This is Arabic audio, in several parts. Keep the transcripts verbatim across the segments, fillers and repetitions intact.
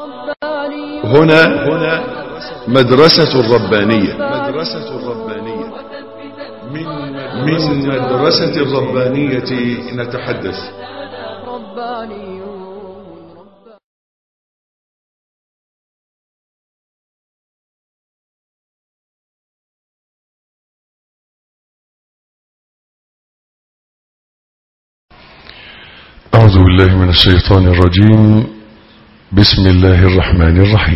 هنا هنا مدرسة الربانية مدرسة الربانية من مدرسة الربانية نتحدث. أعوذ بالله من الشيطان الرجيم. بسم الله الرحمن الرحيم.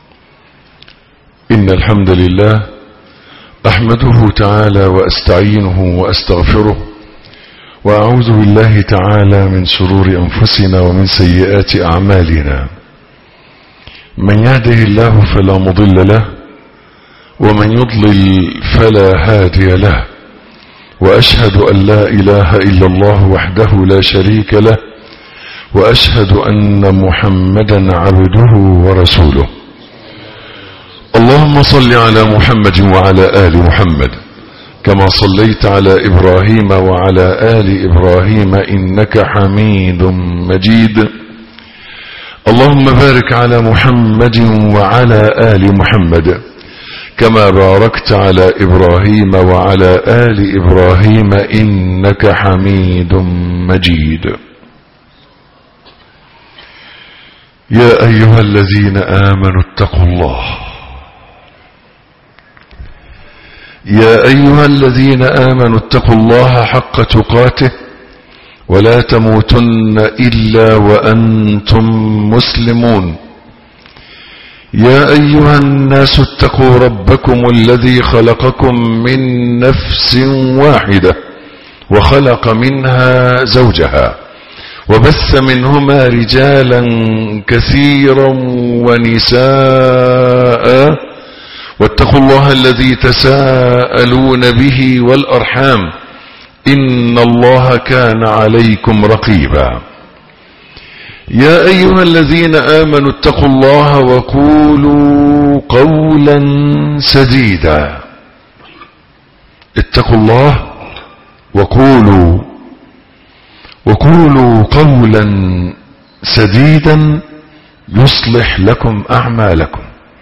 إن الحمد لله أحمده تعالى وأستعينه وأستغفره وأعوذ بالله تعالى من شرور أنفسنا ومن سيئات أعمالنا. من يهده الله فلا مضل له ومن يضلل فلا هادي له، وأشهد أن لا إله إلا الله وحده لا شريك له، وأشهد أن محمدا عبده ورسوله. اللهم صل على محمد وعلى آل محمد كما صليت على إبراهيم وعلى آل إبراهيم إنك حميد مجيد. اللهم بارك على محمد وعلى آل محمد كما باركت على إبراهيم وعلى آل إبراهيم إنك حميد مجيد. يا أيها الذين آمنوا اتقوا الله يا أيها الذين آمنوا اتقوا الله حق تقاته ولا تموتن إلا وأنتم مسلمون. يا أيها الناس اتقوا ربكم الذي خلقكم من نفس واحدة وخلق منها زوجها وبث منهما رجالا كثيرا ونساء، واتقوا الله الذي تساءلون به والأرحام إن الله كان عليكم رقيبا. يا أيها الذين آمنوا اتقوا الله وقولوا قولا سديدا. اتقوا الله وقولوا وقولوا قولا سديدا يصلح لكم أعمالكم.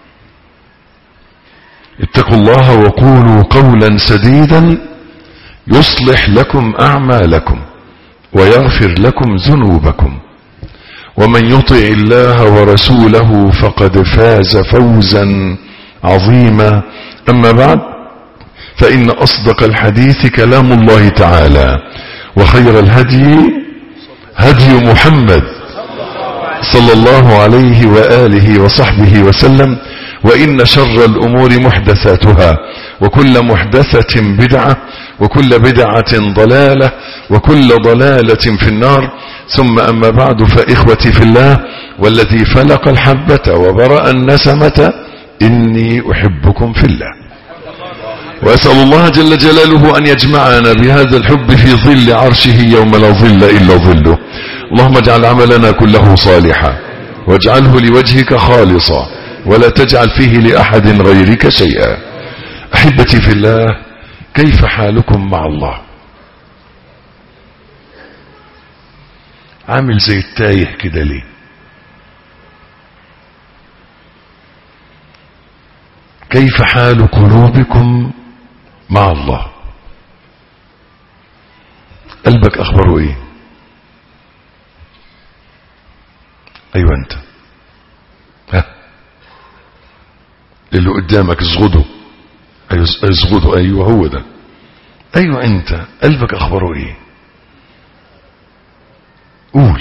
اتقوا الله وقولوا قولا سديدا يصلح لكم أعمالكم ويغفر لكم ذنوبكم، ومن يطع الله ورسوله فقد فاز فوزا عظيما. أما بعد، فإن أصدق الحديث كلام الله تعالى، وخير الهدي هدي محمد صلى الله عليه وآله وصحبه وسلم، وإن شر الأمور محدثاتها، وكل محدثة بدعة، وكل بدعة ضلالة، وكل ضلالة في النار. ثم أما بعد، فإخوتي في الله والذي فلق الحبة وبرأ النسمة إني أحبكم في الله، وأسأل الله جل جلاله أن يجمعنا بهذا الحب في ظل عرشه يوم لا ظل إلا ظله. اللهم اجعل عملنا كله صالحا واجعله لوجهك خالصا ولا تجعل فيه لأحد غيرك شيئا. أحبتي في الله، كيف حالكم مع الله؟ عامل زي التايه كده ليه؟ كيف حال قلوبكم مع الله؟ قلبك أخبره إيه؟ أيوة أنت، ها اللي قدامك اصغده، أيوة اصغده، أيوة هو ده، أيوة أنت قلبك أخبره إيه؟ قول.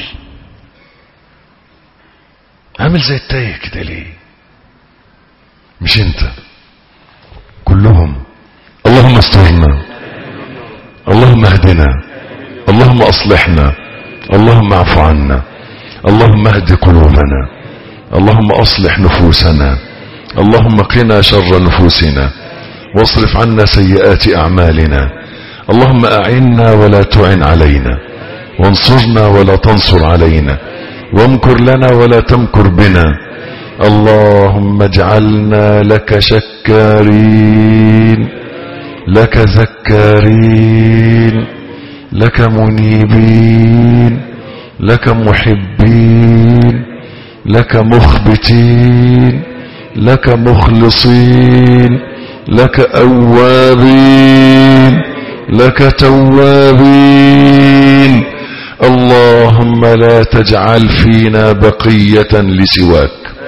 عامل زي التايه كده ليه؟ مش انت، كلهم. اللهم استرنا، اللهم اهدنا، اللهم اصلحنا، اللهم اعف عنا، اللهم اهد قلوبنا، اللهم اصلح نفوسنا، اللهم قنا شر نفوسنا واصرف عنا سيئات اعمالنا. اللهم اعنا ولا تعن علينا، وانصرنا ولا تنصر علينا، وامكر لنا ولا تمكر بنا. اللهم اجعلنا لك شكارين، لك ذكارين، لك منيبين، لك محبين، لك مخبتين، لك مخلصين، لك أوابين، لك توابين. اللهم لا تجعل فينا بقية لسواك.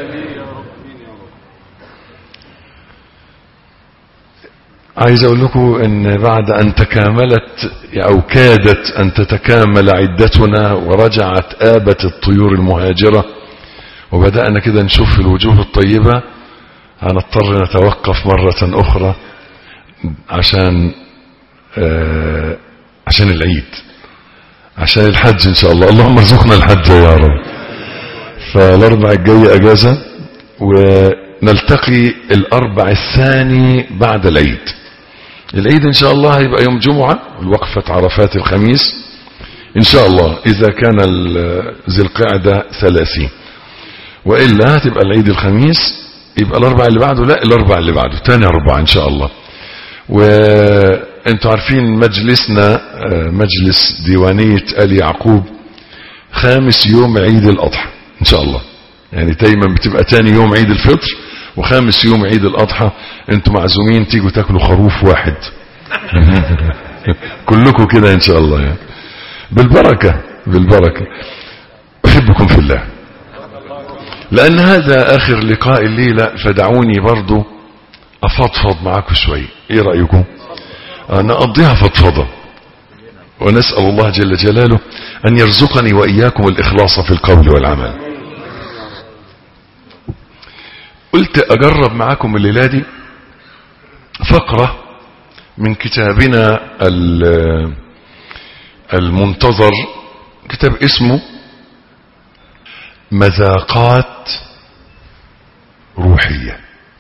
عايز اقول لكم ان بعد ان تكاملت او كادت ان تتكامل عدتنا ورجعت آبت الطيور المهاجرة وبدأنا كده نشوف الوجوه الطيبة، هنضطر نتوقف مرة اخرى عشان آه عشان العيد، عشان الحج ان شاء الله. اللهم ارزقنا الحج يا رب. فالاربع الجاي اجازة ونلتقي الاربع الثاني بعد العيد. العيد ان شاء الله هيبقى يوم جمعة، الوقفة عرفات الخميس ان شاء الله اذا كان ذي القعدة ثلاثين، وإلا هتبقى العيد الخميس، يبقى الاربع اللي بعده لا الاربع اللي بعده تاني اربع ان شاء الله. وانتوا عارفين مجلسنا مجلس ديوانية آل يعقوب خامس يوم عيد الاضحى ان شاء الله، يعني دايما بتبقى تاني يوم عيد الفطر وخامس يوم عيد الاضحى. انتوا معزومين تيجوا تاكلوا خروف واحد كلكم كده ان شاء الله، يعني بالبركة بالبركة. احبكم في الله، لان هذا اخر لقاء الليلة، فدعوني برضو افضفض معاكم شوي. ايه رأيكم؟ نقضيها فضفضة، ونسأل الله جل جلاله ان يرزقني واياكم الاخلاص في القول والعمل. قلت اجرب معاكم الليلة دي فقرة من كتابنا المنتظر، كتاب اسمه مذاقات روحية.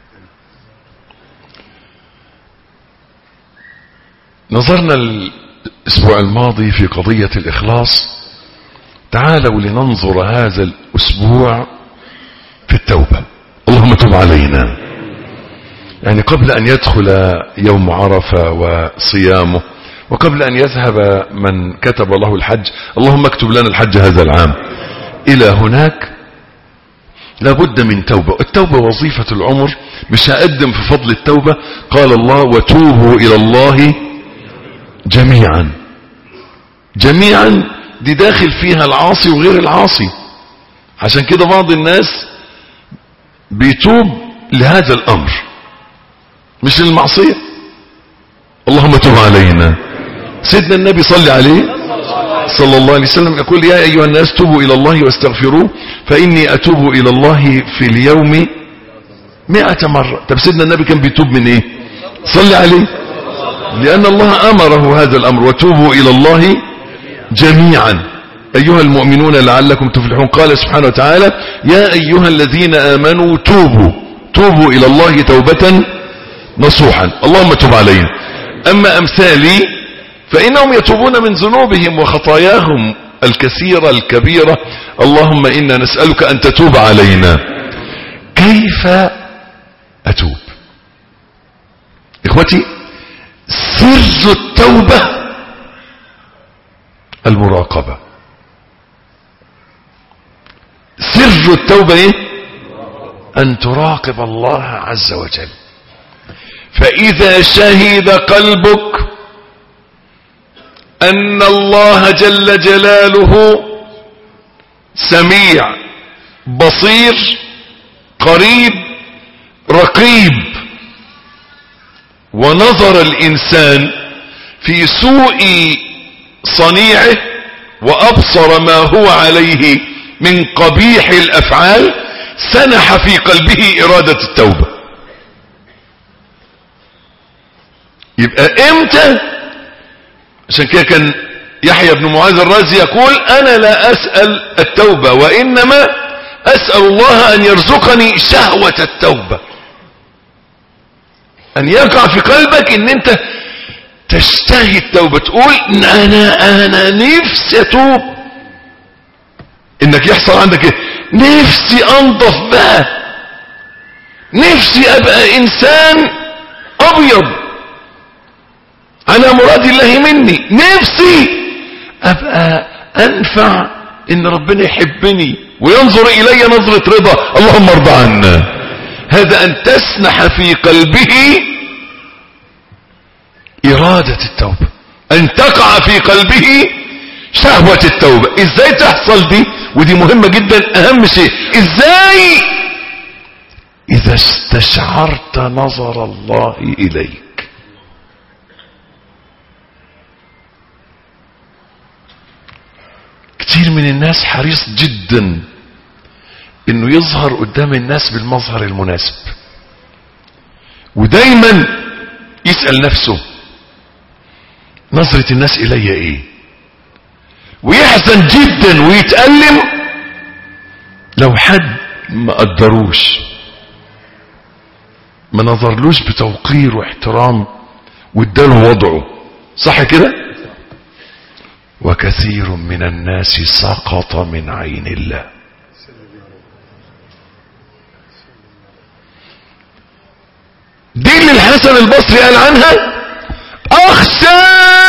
نظرنا الاسبوع الماضي في قضية الاخلاص، تعالوا لننظر هذا الاسبوع في التوبة. اللهم تب علينا. يعني قبل ان يدخل يوم عرفة وصيامه، وقبل ان يذهب من كتب له الحج، اللهم اكتب لنا الحج هذا العام، الى هناك لابد من توبة. التوبة وظيفة العمر. مش هقدم في فضل التوبة، قال الله وتوبوا الى الله جميعا. جميعا دي داخل فيها العاصي وغير العاصي. عشان كده بعض الناس بيتوب لهذا الامر مش للمعصية. اللهم تب علينا. سيدنا النبي صلى عليه صلى الله عليه وسلم يقول يا ايها الناس توبوا الى الله واستغفروه فاني اتوب الى الله في اليوم مئة مرة. طب سيدنا النبي كان بيتوب من ايه؟ صلى عليه. لان الله امره هذا الامر وتوبوا الى الله جميعا ايها المؤمنون لعلكم تفلحون. قال سبحانه وتعالى يا ايها الذين امنوا توبوا توبوا الى الله توبة نصوحا. اللهم تب علينا. اما امثالي فانهم يتوبون من ذنوبهم وخطاياهم الكثيرة الكبيرة. اللهم انا نسألك ان تتوب علينا. كيف اتوب؟ اخوتي، سر التوبة المراقبة. سر التوبة ايه؟ ان تراقب الله عز وجل. فاذا شهد قلبك ان الله جل جلاله سميع بصير قريب رقيب، ونظر الانسان في سوء صنيعه وابصر ما هو عليه من قبيح الافعال، سنح في قلبه ارادة التوبة. يبقى امتى؟ عشان كده كان يحيى بن معاذ الرازي يقول انا لا اسأل التوبة وانما اسأل الله ان يرزقني شهوة التوبة. ان يقع في قلبك ان انت تشتهي التوبة، تقول انا انا نفسي اتوب. انك يحصل عندك ايه؟ نفسي انضف بقى، نفسي ابقى انسان ابيض على مراد الله مني، نفسي ابقى انفع ان ربنا يحبني وينظر الي نظرة رضا، اللهم ارضى عنا. هذا ان تسنح في قلبه ارادة التوبة، ان تقع في قلبه شهوة التوبة. ازاي تحصل دي؟ ودي مهمة جدا، اهم شيء ازاي؟ اذا استشعرت نظر الله اليك. كتير من الناس حريص جدا انه يظهر قدام الناس بالمظهر المناسب، ودايما يسأل نفسه نظرة الناس الي ايه، ويحزن جدا ويتألم لو حد ما قدروش، ما نظرلوش بتوقير واحترام واداله وضعه، صح كده؟ وكثير من الناس سقط من عين الله. دي اللي الحسن البصري قال عنها: اخشى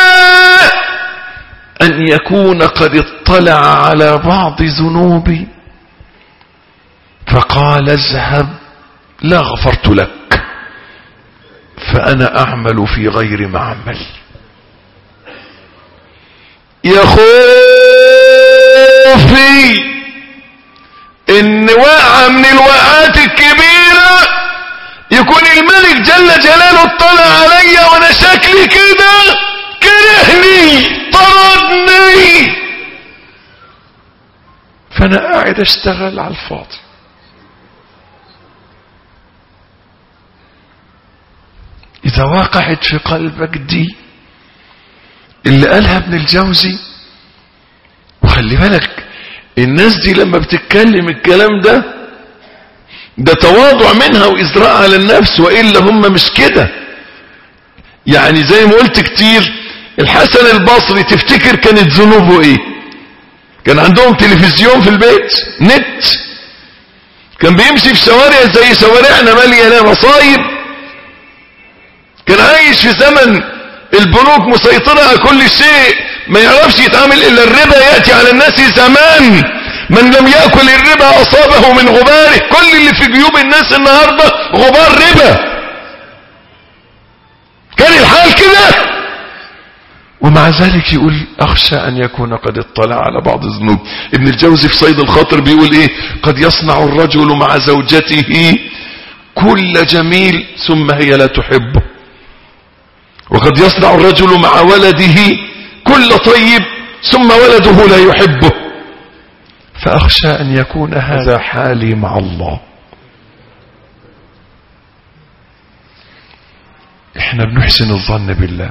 ان يكون قد اطلع على بعض ذنوبي فقال اذهب لا غفرت لك فانا اعمل في غير معمل. يا خوفي ان وقعة من الوقعات الكبيرة يكون الملك جل جلاله اطلع عليا وانا شكلي كده، كرهني، طردني، فانا قاعد اشتغل على الفاضي. اذا وقعت في قلبك دي اللي قالها ابن الجوزي، وخلي بالك الناس دي لما بتتكلم الكلام ده ده تواضع منها وإزراء على النفس، وإلا هم مش كده. يعني زي ما قلت كتير، الحسن البصري تفتكر كانت ذنوبه ايه؟ كان عندهم تلفزيون في البيت، نت، كان بيمشي في شوارع زي شوارعنا مليانة مصايب، كان عايش في زمن البنوك مسيطرة على كل شيء، ما يعرفش يتعامل الا الربا يأتي على الناس زمان، من لم يأكل الربا اصابه من غباره. كل اللي في جيوب الناس النهاردة غبار ربا، كان الحال كده، ومع ذلك يقول اخشى ان يكون قد اطلع على بعض الذنوب. ابن الجوزي في صيد الخاطر بيقول ايه؟ قد يصنع الرجل مع زوجته كل جميل ثم هي لا تحبه، وقد يصنع الرجل مع ولده كل طيب ثم ولده لا يحبه، فأخشى أن يكون هذا حالي مع الله. احنا بنحسن الظن بالله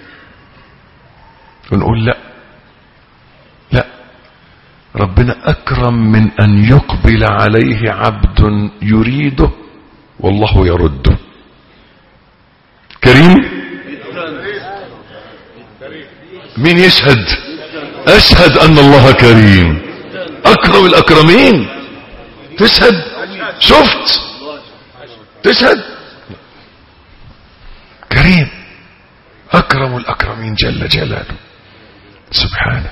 ونقول لا لا، ربنا أكرم من أن يقبل عليه عبد يريده والله يرده. كريم؟ مين يشهد؟ أشهد أن الله كريم، أكرم الأكرمين. تشهد؟ شفت؟ تشهد؟ كريم، أكرم الأكرمين جل جلاله سبحانه.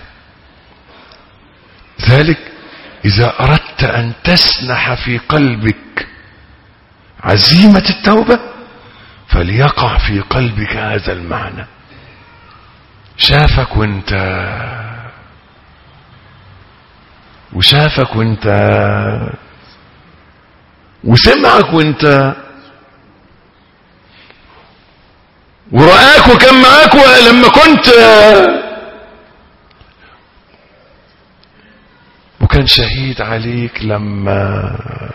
ذلك إذا أردت أن تسنح في قلبك عزيمة التوبة فليقع في قلبك هذا المعنى. شافك وانت وشافك وانت وسمعك وانت ورآك وكان معاك لما كنت، وكان شهيد عليك لما،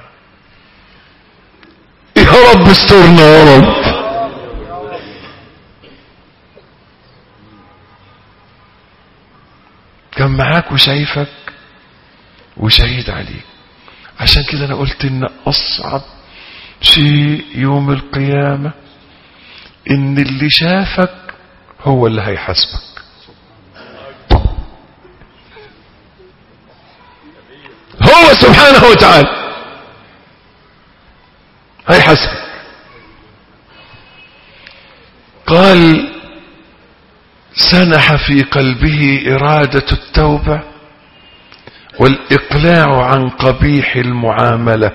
يا رب استرنا يا رب. كان معاك وشايفك وشهيد عليك. عشان كده انا قلت ان اصعب شيء يوم القيامة ان اللي شافك هو اللي هيحاسبك. هو سبحانه وتعالى هيحاسبك. قال سنح في قلبه إرادة التوبة والإقلاع عن قبيح المعاملة.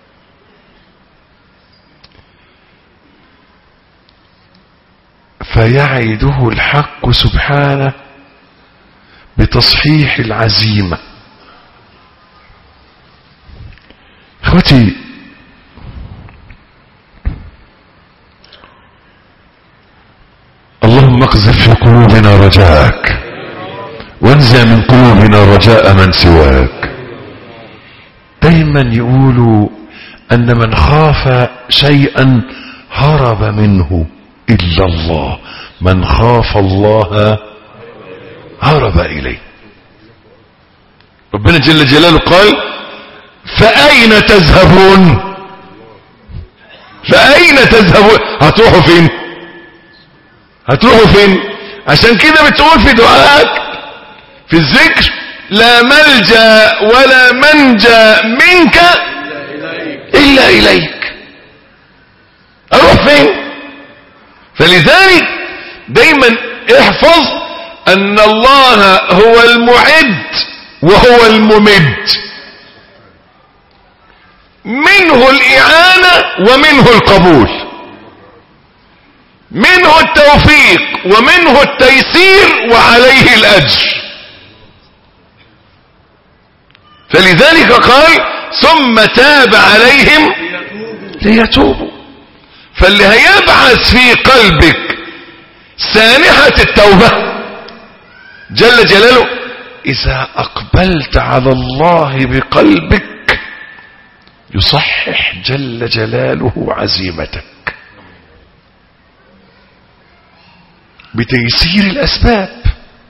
فيعده الحق سبحانه بتصحيح العزيمة. اخوتي، اللهم اقذف في قلوبنا رجاءك وانزع من قلوبنا رجاء من سواك. دايما يقولوا ان من خاف شيئا هرب منه الا الله، من خاف الله هرب اليه. ربنا جل جلاله قال فأين تذهبون؟ فأين تذهبون؟ هتروحوا فين؟ هتروحوا فين؟ عشان كده بتقول في دعائك في الذكر لا ملجأ ولا منجا منك إلا إليك. أروح فين؟ فلذلك دايما احفظ أن الله هو المعد وهو الممد، منه الإعانة ومنه القبول، منه التوفيق ومنه التيسير وعليه الأجر. فلذلك قال ثم تاب عليهم ليتوبوا. فاللي هيبعث في قلبك سانحة التوبة جل جلاله، إذا أقبلت على الله بقلبك يصحح جل جلاله عزيمتك بتيسير الأسباب.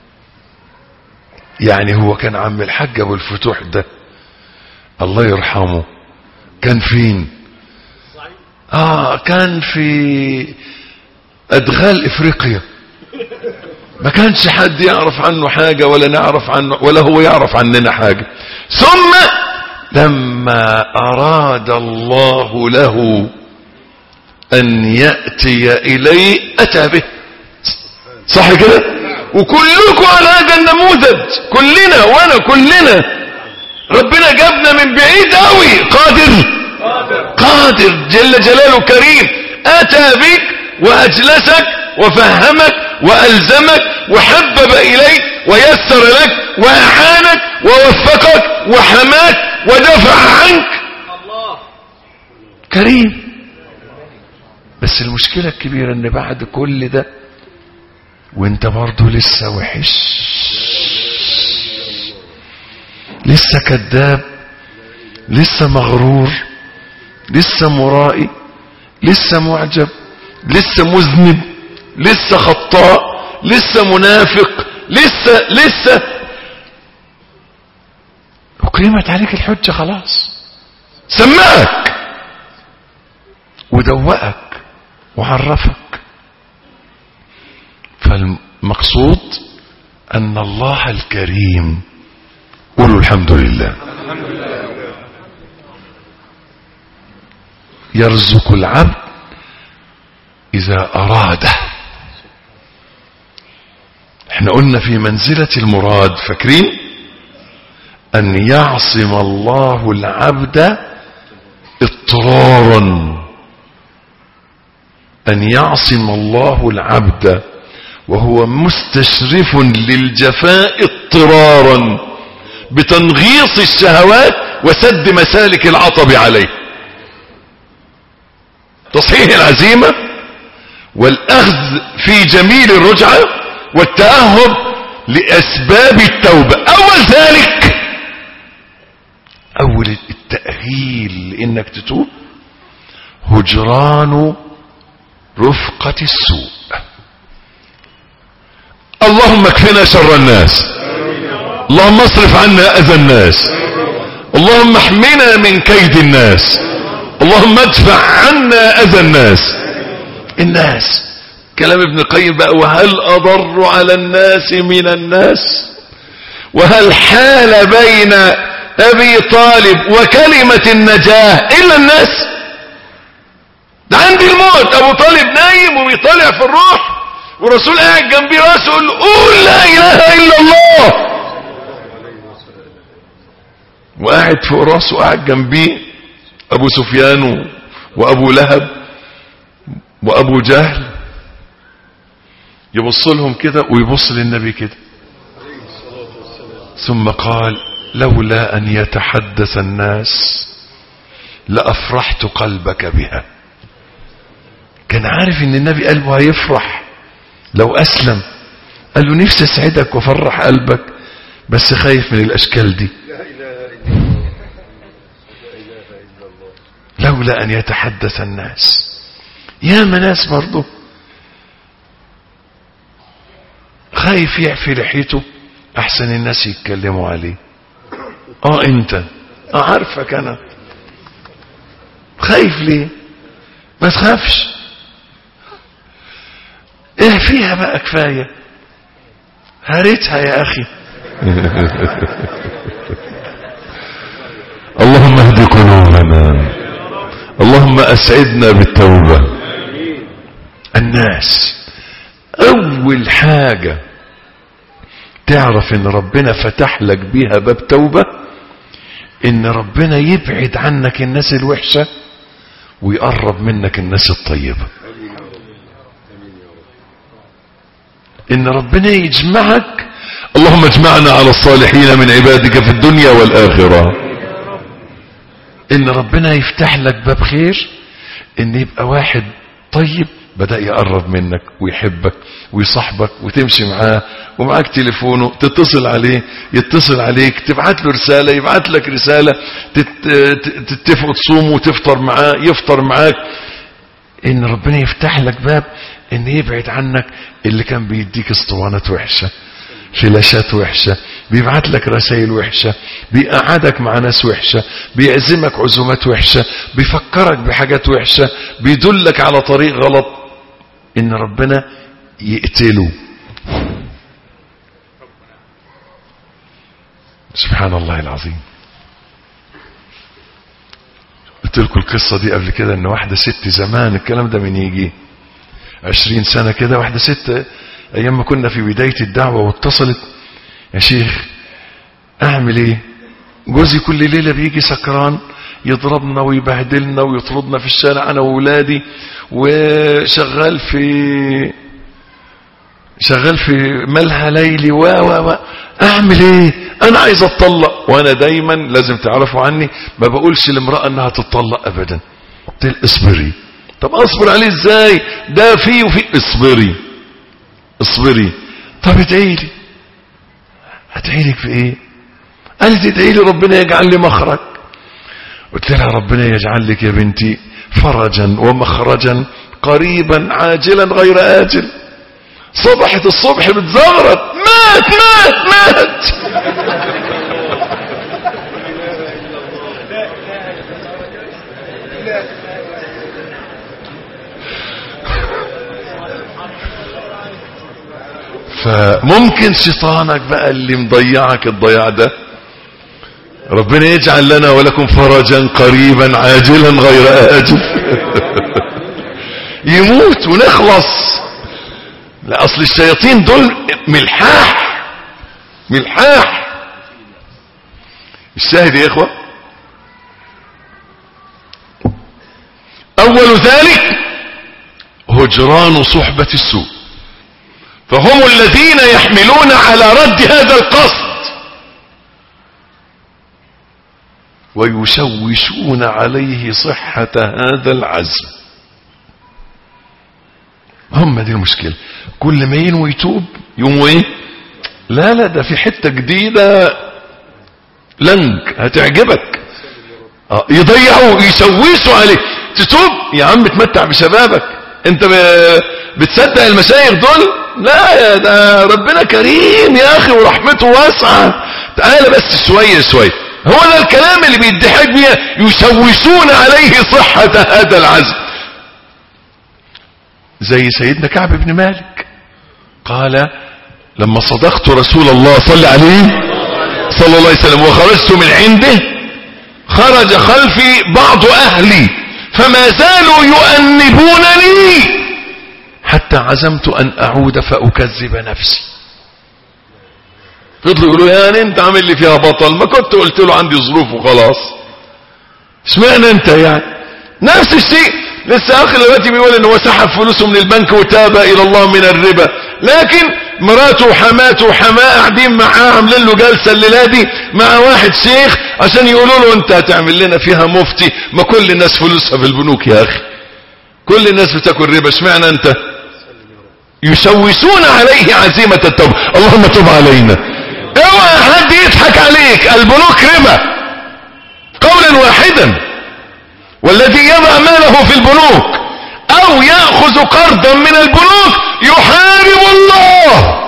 يعني هو كان عم الحاج أبو الفتوح ده الله يرحمه كان فين؟ آه كان في أدغال إفريقيا، ما كانش حد يعرف عنه حاجة ولا نعرف عنه ولا هو يعرف عننا حاجة. ثم لما أراد الله له أن يأتي إليه أتى به. صح كده؟ وكلكم على هذا النموذج، كلنا وانا كلنا ربنا جابنا من بعيد قوي. قادر قادر جل جلاله كريم، أتى بك وأجلسك وفهمك وألزمك وحبب إليك ويسر لك وأعانك ووفقك وحماك ودفع عنك. الله كريم. بس المشكلة الكبيرة ان بعد كل ده وانت برضو لسه وحش، لسه كذاب، لسه مغرور، لسه مرائي، لسه معجب، لسه مذنب، لسه خطاء، لسه منافق، لسه لسه أقيمت عليك الحجة خلاص، سمعك ودوقك وعرفك. فالمقصود أن الله الكريم، قولوا الحمد لله، يرزق العبد إذا أراده. احنا قلنا في منزلة المراد، فاكرين؟ أن يعصم الله العبد اضطرارا، أن يعصم الله العبد وهو مستشرف للجفاء اضطرارا بتنغيص الشهوات وسد مسالك العطب عليه، تصحيح العزيمة والأخذ في جميل الرجعة والتأهب لأسباب التوبة. أول ذلك، أول التأهيل لإنك تتوب هجران رفقة السوء. اللهم اكفنا شر الناس، اللهم اصرف عنا أذى الناس، اللهم احمنا من كيد الناس، اللهم ادفع عنا أذى الناس. الناس كلام ابن القيم بقى، وهل أضر على الناس من الناس؟ وهل حال بين أبي طالب وكلمة النجاة إلا الناس؟ ده عندي الموت، أبو طالب نايم وبيطلع في الروح والرسول قاعد جنبي راسه يقول له قول لا إله إلا الله. وقاعد فوق راسه وقاعد جنبيه ابو سفيان وابو لهب وابو جهل، يبص لهم كده ويبص للنبي كده، ثم قال لولا ان يتحدث الناس لافرحت قلبك بها. كان عارف ان النبي قلبه هيفرح لو اسلم، قال له نفسي اسعدك وافرح قلبك بس خايف من الاشكال دي. لولا ان يتحدث الناس. يا ناس برضه خايف يعفي لحيته احسن الناس يتكلموا عليه. اه انت اه عارفك انا، خايف ليه؟ ما تخافش، ايه فيها بقى كفاية، هريتها يا اخي. اللهم اهد قلوبنا، اللهم اسعدنا بالتوبة. الناس اول حاجة تعرف ان ربنا فتح لك بيها باب توبة، ان ربنا يبعد عنك الناس الوحشة ويقرب منك الناس الطيبة. ان ربنا يجمعك، اللهم اجمعنا على الصالحين من عبادك في الدنيا والآخرة. ان ربنا يفتح لك باب خير، ان يبقى واحد طيب بدأ يقرب منك ويحبك ويصاحبك وتمشي معاه، ومعاك تليفونه تتصل عليه يتصل عليك، تبعت له رسالة يبعت لك رسالة، تتفقوا تصوموا وتفطر معاه يفطر معاك. ان ربنا يفتح لك باب ان يبعد عنك اللي كان بيديك اسطوانات وحشة، فلاشات وحشة، بيبعت لك رسائل وحشة، بيقعدك مع ناس وحشة، بيعزمك عزومات وحشة، بيفكرك بحاجات وحشة، بيدلك على طريق غلط. ان ربنا يقتله. سبحان الله العظيم. قلت لكم القصة دي قبل كده، ان واحدة ست زمان، الكلام ده من يجي عشرين سنة كده، واحدة ست ايام ما كنا في بداية الدعوة، واتصلت يا شيخ اعمل ايه، جوزي كل ليلة بيجي سكران يضربنا ويبهدلنا ويطردنا في الشارع انا وولادي، وشغال في شغال في ملهى ليلي و و اعمل ايه، انا عايز اتطلق. وانا دايما لازم تعرفوا عني ما بقولش لامرأة انها تتطلق ابدا، قلت اصبري. طب اصبر عليه ازاي، ده فيه وفيه، اصبري اصبري. طب ادعي لي. ادعي لك في ايه؟ قالت ادعي لي ربنا يجعل لي مخرج. قلت لها ربنا يجعل لك يا بنتي فرجا ومخرجا قريبا عاجلا غير آجل. صبحت الصبح بتزغرط، مات مات مات. فممكن شيطانك بقى اللي مضيعك الضياع ده، ربنا يجعل لنا ولكم فرجا قريبا عاجلا غير آجل. يموت ونخلص. لا اصل الشياطين دول ملحاح ملحاح. الشاهد يا اخوة، اول ذلك هجران صحبة السوء، فهم الذين يحملون على رد هذا القصد ويشوشون عليه صحة هذا العزم. هم دي المشكلة. كل ما ينوي يتوب يقوموا ايه، لا لا ده في حتة جديدة لنك هتعجبك، اه يضيعوا يشوشوا عليه. تتوب يا عم تمتع بشبابك، انت بتصدق المشايخ دول؟ لا يا ده ربنا كريم يا اخي ورحمته واسعة، تعالى بس شوية شوية. هو ده الكلام اللي بيضحك بيه، يشوشون عليه صحة هذا العزم. زي سيدنا كعب بن مالك قال لما صدقت رسول الله صلى عليه صلى الله عليه وسلم وخرجت من عنده، خرج خلفي بعض اهلي فما زالوا يؤنبونني حتى عزمت ان اعود فاكذب نفسي. فضلوا يقولوا يعني انت عامل لي فيها بطل، ما كنت قلت له عندي ظروف وخلاص، اشمعنى انت يعني؟ نفس الشيء. لسه اخر دلوقتي بيقول ان هو سحب فلوسه من البنك وتاب الى الله من الربا، لكن مراته وحماته وحماه قاعدين معاه عاملين له جلسه الليله دي مع واحد شيخ عشان يقولوا له انت هتعمل لنا فيها مفتي، ما كل الناس فلوسها في البنوك يا اخي، كل الناس بتاكل ربا، اشمعنى انت؟ يشوشون عليه عزيمه التوبه. اللهم تب علينا. اوعى حد يضحك عليك، البنوك ربا قولا واحدا. والذي يضع ماله في البنوك او يأخذ قرضا من البنوك يحارب الله،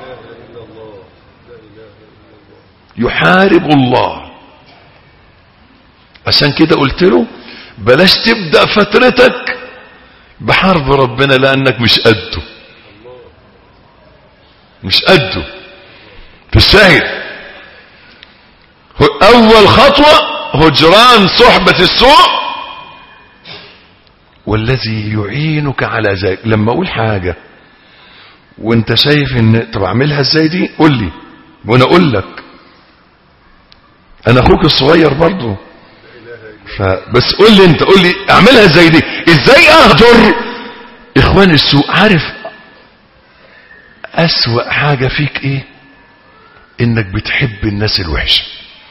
يحارب الله. عشان كده قلت له بلاش تبدأ فترتك بحرب ربنا، لانك مش قده، مش قده. في الشاهد اول خطوة هجران صحبة السوء، والذي يعينك على ذلك. لما اقول حاجة وانت شايف ان طب اعملها ازاي دي، قول لي وانا اقول لك. انا اخوك الصغير برضو، فبس قول لي انت، قول لي اعملها ازاي دي، ازاي اهجر اخوان السوء. عارف اسوأ حاجة فيك ايه؟ انك بتحب الناس الوحشة.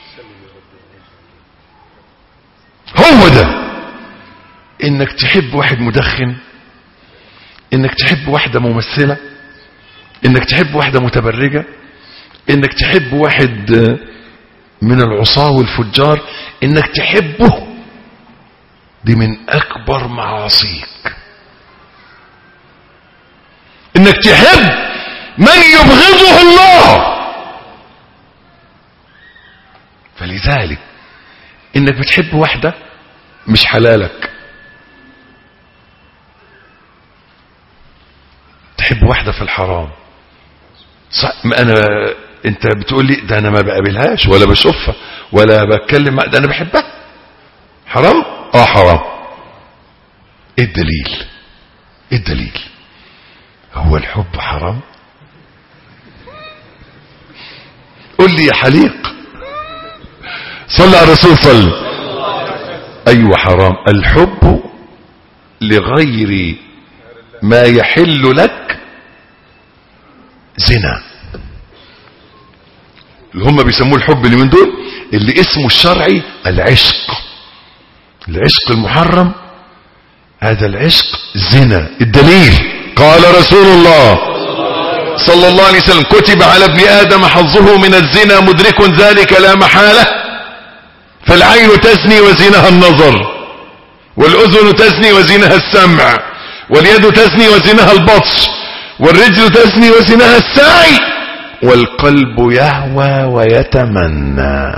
هو ده، انك تحب واحد مدخن، انك تحب واحدة ممثلة، انك تحب واحدة متبرجة، انك تحب واحد من العصاة والفجار، انك تحبه، دي من اكبر معاصيك. انك تحب من يبغضه الله. فلذلك انك بتحب واحدة مش حلالك، تحب واحدة في الحرام. صح، انا انت بتقول لي ده انا ما بقابلهاش ولا بشوفها ولا بتكلم مع، ده انا بحبها. حرام؟ اه حرام. ايه الدليل؟ ايه الدليل؟ هو الحب حرام؟ قل لي يا حليق. صلى على الرسول صلى. ايوه حرام. الحب لغير ما يحل لك زنا، اللي هم بيسموه الحب اللي من دول، اللي اسمه الشرعي العشق. العشق المحرم هذا العشق زنا. الدليل قال رسول الله صلى الله عليه وسلم كتب على ابن آدم حظه من الزنا مدرك ذلك لا محالة، فالعين تزني وزنها النظر، والأذن تزني وزنها السمع، واليد تزني وزنها البطش، والرجل تزني وزنها السعي، والقلب يهوى ويتمنى.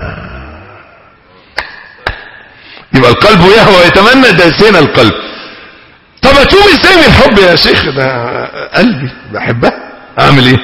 يبقى القلب يهوى ويتمنى، ده زنا القلب. طب اتوب ازاي من الحب يا شيخ؟ ده قلبي بحبها، اعمل ايه؟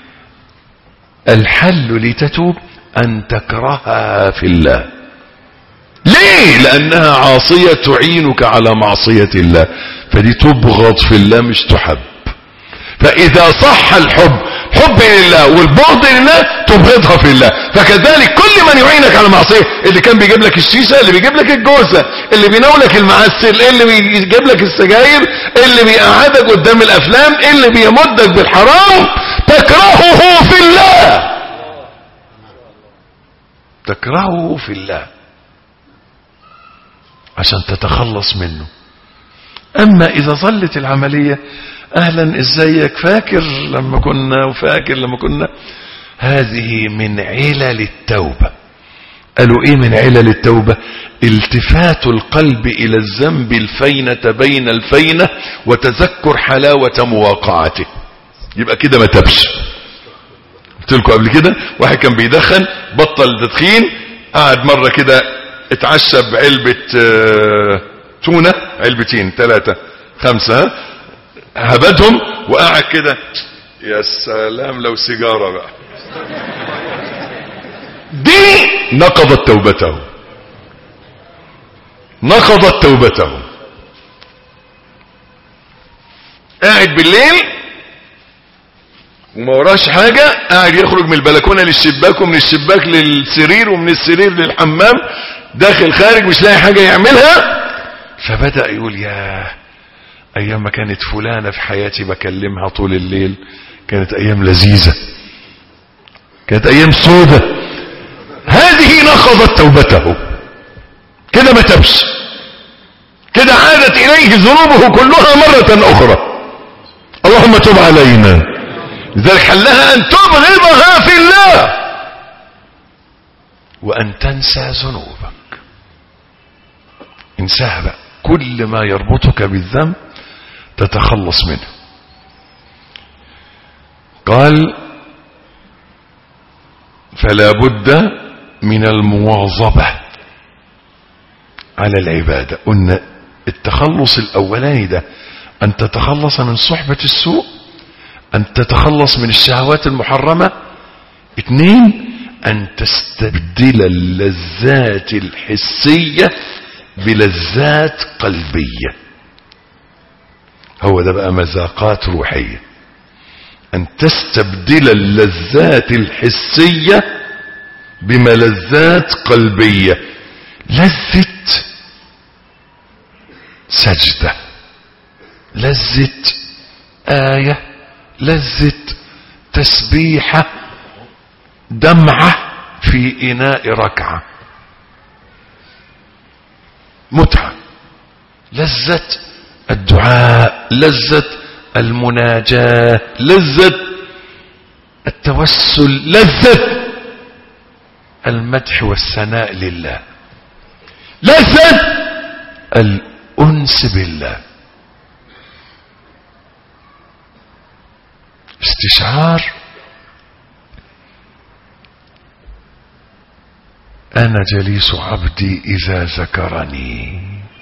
الحل لتتوب ان تكرهها في الله. ليه؟ لانها عاصية تعينك على معصية الله، فدي تبغض في الله مش تحب. فاذا صح الحب، حب لله والبغض لله، تبغضها في الله. فكذلك كل من يعينك على معصيه، اللي كان بيجيب لك الشيشه، اللي بيجيب لك الجوزه، اللي بيناولك المعسل، اللي بيجيب لك السجاير، اللي بيقعدك قدام الافلام، اللي بيمدك بالحرام، تكرهه في الله، تكرهه في الله عشان تتخلص منه. اما اذا ظلت العملية اهلا ازيك، فاكر لما كنا وفاكر لما كنا، هذه من علل التوبة. قالوا ايه من علل التوبة؟ التفات القلب الى الذنب الفينة بين الفينة، وتذكر حلاوة مواقعته. يبقى كده ما تبش. قلت لكم قبل كده واحد كان بيدخن، بطل تدخين، قعد مرة كده اتعشى بعلبة تونة، علبتين ثلاثة خمسة، هبدهم وقعد كده، يا سلام لو سيجارة بقى. دي نقضت توبته، نقضت توبته. قاعد بالليل وما وراش حاجة، قاعد يخرج من البلكونة للشباك ومن الشباك للسرير ومن السرير للحمام، داخل خارج مش لاقي حاجة يعملها. فبدأ يقول يا ايام ما كانت فلانة في حياتي بكلمها طول الليل، كانت ايام لذيذة، كانت ايام سودة. هذه نقضت توبته، كده ما تبش، كده عادت اليه ذنوبه كلها مرة اخرى. اللهم تب علينا. لذلك حلها ان تبغضها في الله وان تنسى ذنوبك. انساها بقى، كل ما يربطك بالذنب تتخلص منه. قال فلا بد من المواظبة على العبادة. قلنا التخلص الاولاني ده ان تتخلص من صحبة السوء، ان تتخلص من الشهوات المحرمة. اثنين، ان تستبدل اللذات الحسية بلذات قلبية. هو ده بقى مذاقات روحية، ان تستبدل اللذات الحسية بملذات قلبية. لذة سجدة، لذة آية، لذة تسبيحة، دمعة في إناء ركعة، متعة. لذة الدعاء، لذة المناجاة، لذة التوسل، لذة المدح والثناء لله، لذة الأنس بالله، استشعار أنا جليس عبدي إذا ذكرني.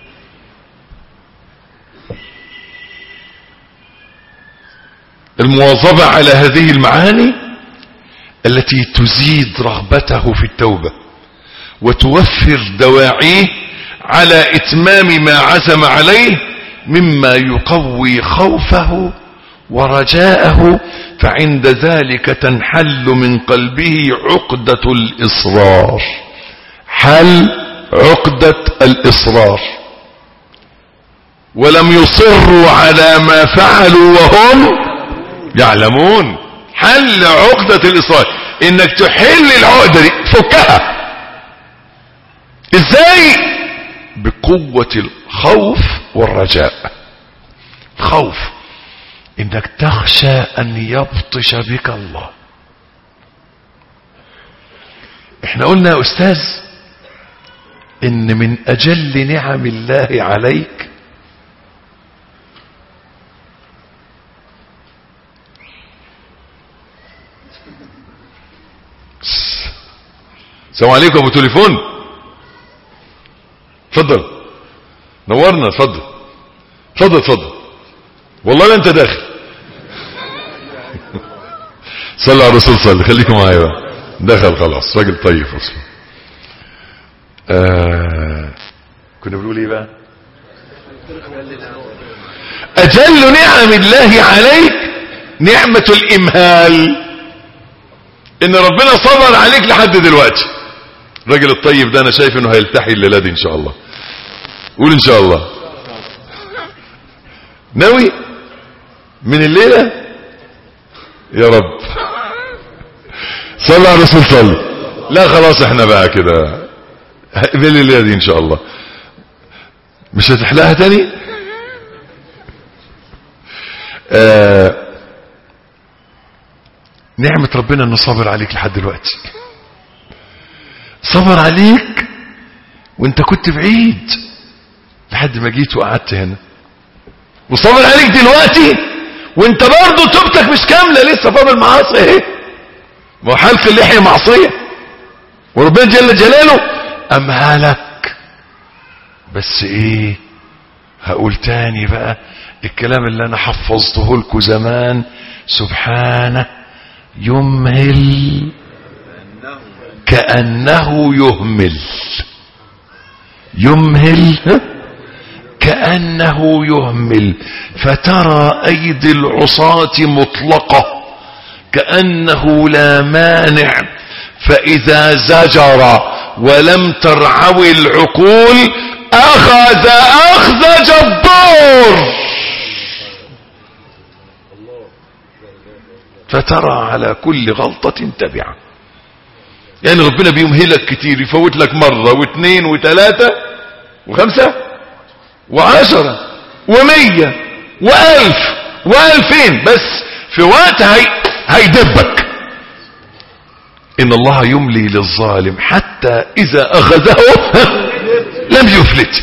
المواظبة على هذه المعاني التي تزيد رغبته في التوبة وتوفر دواعيه على إتمام ما عزم عليه، مما يقوي خوفه ورجاءه، فعند ذلك تنحل من قلبه عقدة الإصرار. حل عقدة الإصرار. ولم يصروا على ما فعلوا وهم يعلمون. حل عقدة الإصرار، انك تحل العقدة دي، فكها. ازاي؟ بقوة الخوف والرجاء. خوف انك تخشى ان يبطش بك الله. احنا قلنا يا استاذ ان من اجل نعم الله عليك السلام عليكم ابو تليفون، اتفضل نورنا، اتفضل اتفضل اتفضل، والله لا انت داخل. صلى على الرسول، صلى، خليكم معايا بقى. دخل خلاص، راجل طيب اصلا. آه... كنا بنقول ايه بقى؟ اجل نعم الله عليك نعمة الامهال، ان ربنا صبر عليك لحد دلوقتي. الراجل الطيب ده انا شايف انه هيلتحي الليله دي ان شاء الله. قول ان شاء الله. ناوي من الليله يا رب. صلى على الرسول، صلى. لا خلاص احنا بقى كده من الليله دي ان شاء الله. مش هتحلقها تاني. آه نعمة ربنا انه صبر عليك لحد دلوقتي. صبر عليك وانت كنت بعيد لحد ما جيت وقعدت هنا، وصبر عليك دلوقتي وانت برضه توبتك مش كاملة، لسه فاضل معاصي اهي. ما هو حلق اللحية معصية، وربنا جل جلاله امهلك. بس ايه؟ هقول تاني بقى الكلام اللي انا حفظته لكم زمان. سبحانه يمهل كأنه يهمل. يمهل كأنه يهمل، فترى أيدي العصاة مطلقة كأنه لا مانع، فإذا زجر ولم ترعوي العقول أخذ أخذ جبار، فترى على كل غلطة تبعة. يعني ربنا بيمهلك كتير، يفوت لك مرة واثنين وثلاثة وخمسة وعشرة ومية وألف وألفين، بس في وقت هي هيدبك. إن الله يملي للظالم حتى إذا أخذه لم يفلت.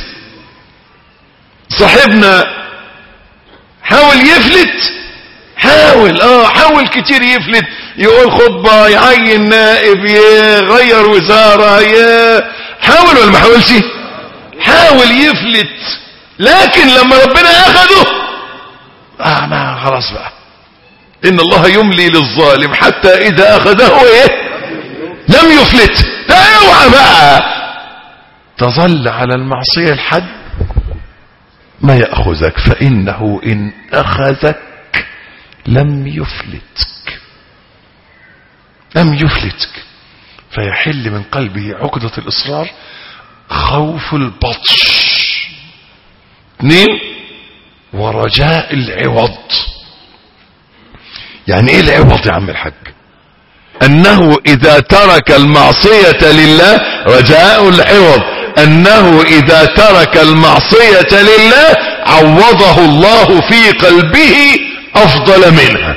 صاحبنا حاول يفلت، حاول اه حاول كتير يفلت، يقول خطبة، يعين نائب، يغير وزارة، حاول ولا ما حاولش؟ حاول يفلت، لكن لما ربنا أخذه آه ما خلاص بقى. إن الله يملي للظالم حتى إذا أخذه إيه لم يفلت. اوعى بقى تظل على المعصية لحد ما يأخذك، فإنه إن أخذك لم يفلتك، لم يفلتك، فيحل من قلبه عقدة الإصرار، خوف البطش. اثنين، ورجاء العوض. يعني ايه العوض يا عم الحاج؟ انه اذا ترك المعصية لله رجاء العوض، انه اذا ترك المعصية لله عوضه الله في قلبه افضل منها.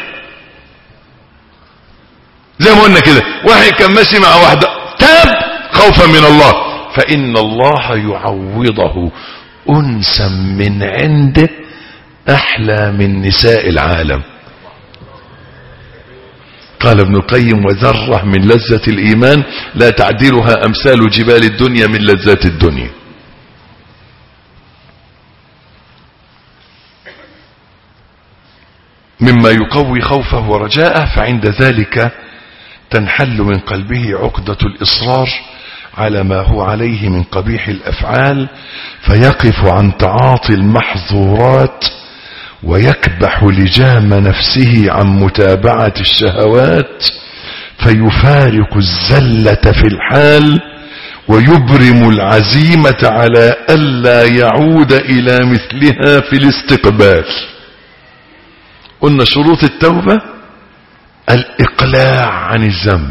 زي ما قلنا كده، واحد كان ماشي مع واحدة تاب خوفا من الله، فان الله يعوضه انسا من عنده احلى من نساء العالم. قال ابن القيم: وذرة من لذة الإيمان لا تعدلها أمثال جبال الدنيا من لذات الدنيا. مما يقوي خوفه ورجاءه، فعند ذلك تنحل من قلبه عقدة الإصرار على ما هو عليه من قبيح الأفعال، فيقف عن تعاطي المحظورات ويكبح لجام نفسه عن متابعة الشهوات، فيفارق الزلة في الحال ويبرم العزيمة على ألا يعود إلى مثلها في الاستقبال. قلنا شروط التوبة الإقلاع عن الذنب.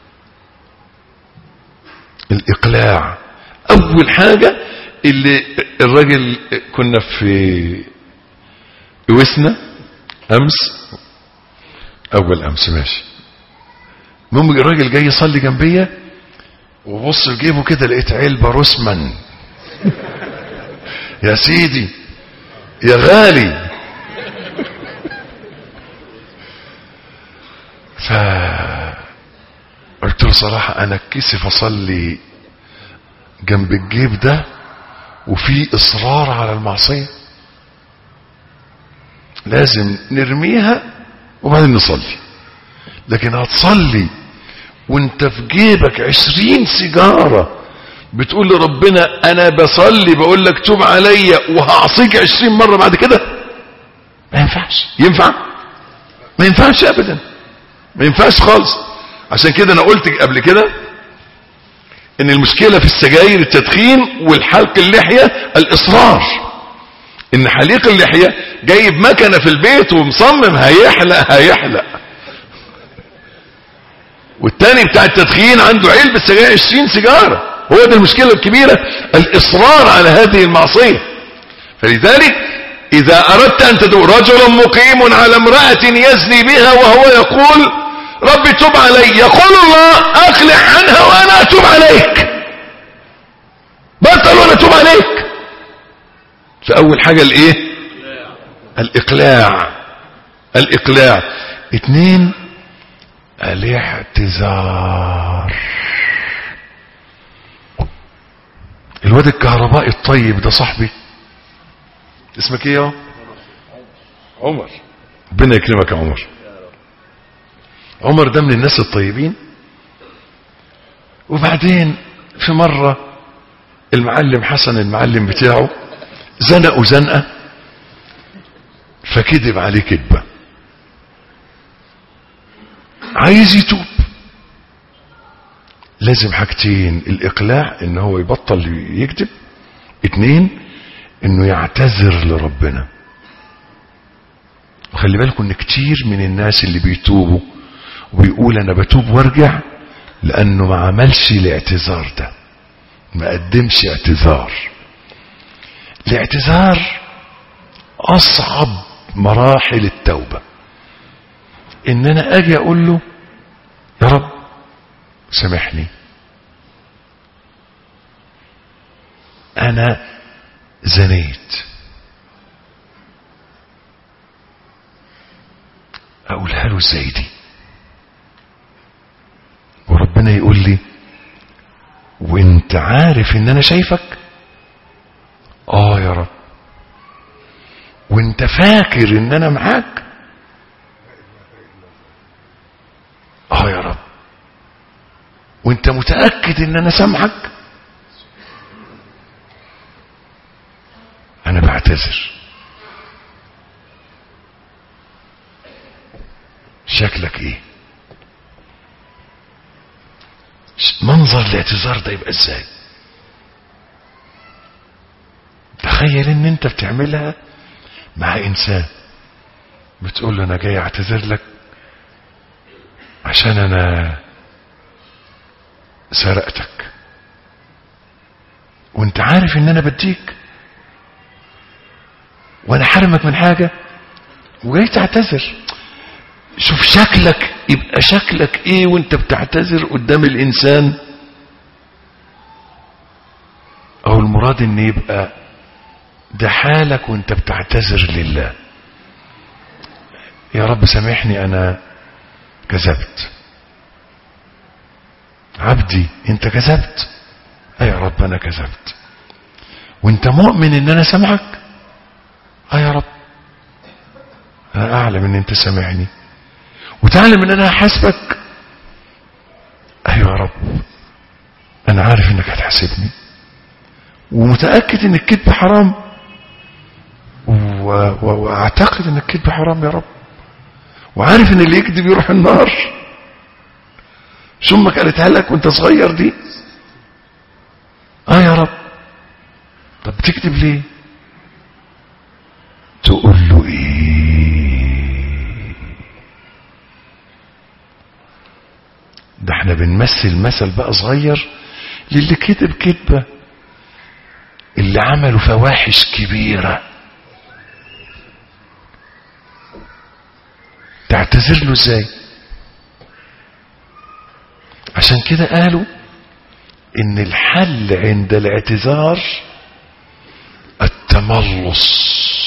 الإقلاع أول حاجة. اللي الراجل كنا في وسنا امس، اول امس ماشي، المهم الراجل جاي يصلي جنبيا، وبص في جيبه كده لقيت علبه روسمان. يا سيدي يا غالي. ف قلت له صراحه انا اتكسف اصلي جنب الجيب ده وفي اصرار على المعصيه، لازم نرميها وبعدين نصلي. لكن هتصلي وانت في جيبك عشرين سيجارة بتقول لربنا انا بصلي بقول لك توب عليا وهعصيك عشرين مرة بعد كده؟ ما ينفعش. ينفع؟ ما ينفعش ابدا، ما ينفعش خالص. عشان كده انا قلت قبل كده ان المشكلة في السجاير التدخين والحلق اللحية الاصرار. ان حليق اللحية جايب مكنة في البيت ومصمم هيحلق هيحلق، والتاني بتاع التدخين عنده علبة سجاير عشرين سيجارة. هو ده المشكلة الكبيرة، الاصرار على هذه المعصية. فلذلك اذا اردت ان تدعو رجل مقيم على امرأة يزني بها وهو يقول ربي توب علي، يقول الله اقلع عنها وانا اتوب عليك، بطل وانا اتوب عليك. فاول حاجة الايه؟ الاقلاع. الاقلاع. اتنين، الاعتذار. الواد الكهربائي الطيب ده صاحبي، اسمك ايه يا عمر؟ ربنا يكرمك يا عمر. عمر ده من الناس الطيبين. وبعدين في مرة المعلم حسن المعلم بتاعه زنقوا زنقة، فكذب عليه كذبة. عايز يتوب لازم حاجتين: الاقلاع ان هو يبطل يكذب، اتنين انه يعتذر لربنا. وخلي بالكم ان كتير من الناس اللي بيتوبوا وبيقول انا بتوب وارجع لانه ما عملش الاعتذار ده، ما قدمش اعتذار. الاعتذار اصعب مراحل التوبة، ان انا اجي اقول له يا رب سامحني، انا زنيت، اقولها له ازاي دي؟ وربنا يقول لي وانت عارف ان انا شايفك؟ اه يا رب. وانت فاكر ان انا معاك؟ اه يا رب. وانت متأكد ان انا سامعك؟ انا بعتذر. شكلك ايه؟ منظر الاعتذار ده يبقى ازاي؟ تخيل ان انت بتعملها مع انسان، بتقول له انا جاي اعتذر لك عشان انا سرقتك، وانت عارف ان انا بديك وانا حرمك من حاجة وجاي تعتذر. شوف شكلك يبقى شكلك ايه وانت بتعتذر قدام الانسان. او المراد ان يبقى ده حالك وانت بتعتذر لله. يا رب سامحني انا كذبت، عبدي انت كذبت، اي يا رب انا كذبت، وانت مؤمن ان انا سامعك؟ اه يا رب انا اعلم ان انت سامعني وتعلم ان انا هحاسبك. ايوه يا رب انا عارف انك هتحاسبني ومتأكد ان الكذب حرام و... و... واعتقد ان الكذب حرام يا رب، وعارف ان اللي يكذب يروح النار. شو امك قالتها لك وانت صغير دي؟ اه يا رب. طب بتكذب ليه؟ تقول له ايه؟ ده احنا بنمثل مثل بقى صغير للي كذب كذبة، اللي عملوا فواحش كبيرة. تعتذر له ازاي؟ عشان كده قالوا ان الحل عند الاعتذار التملص.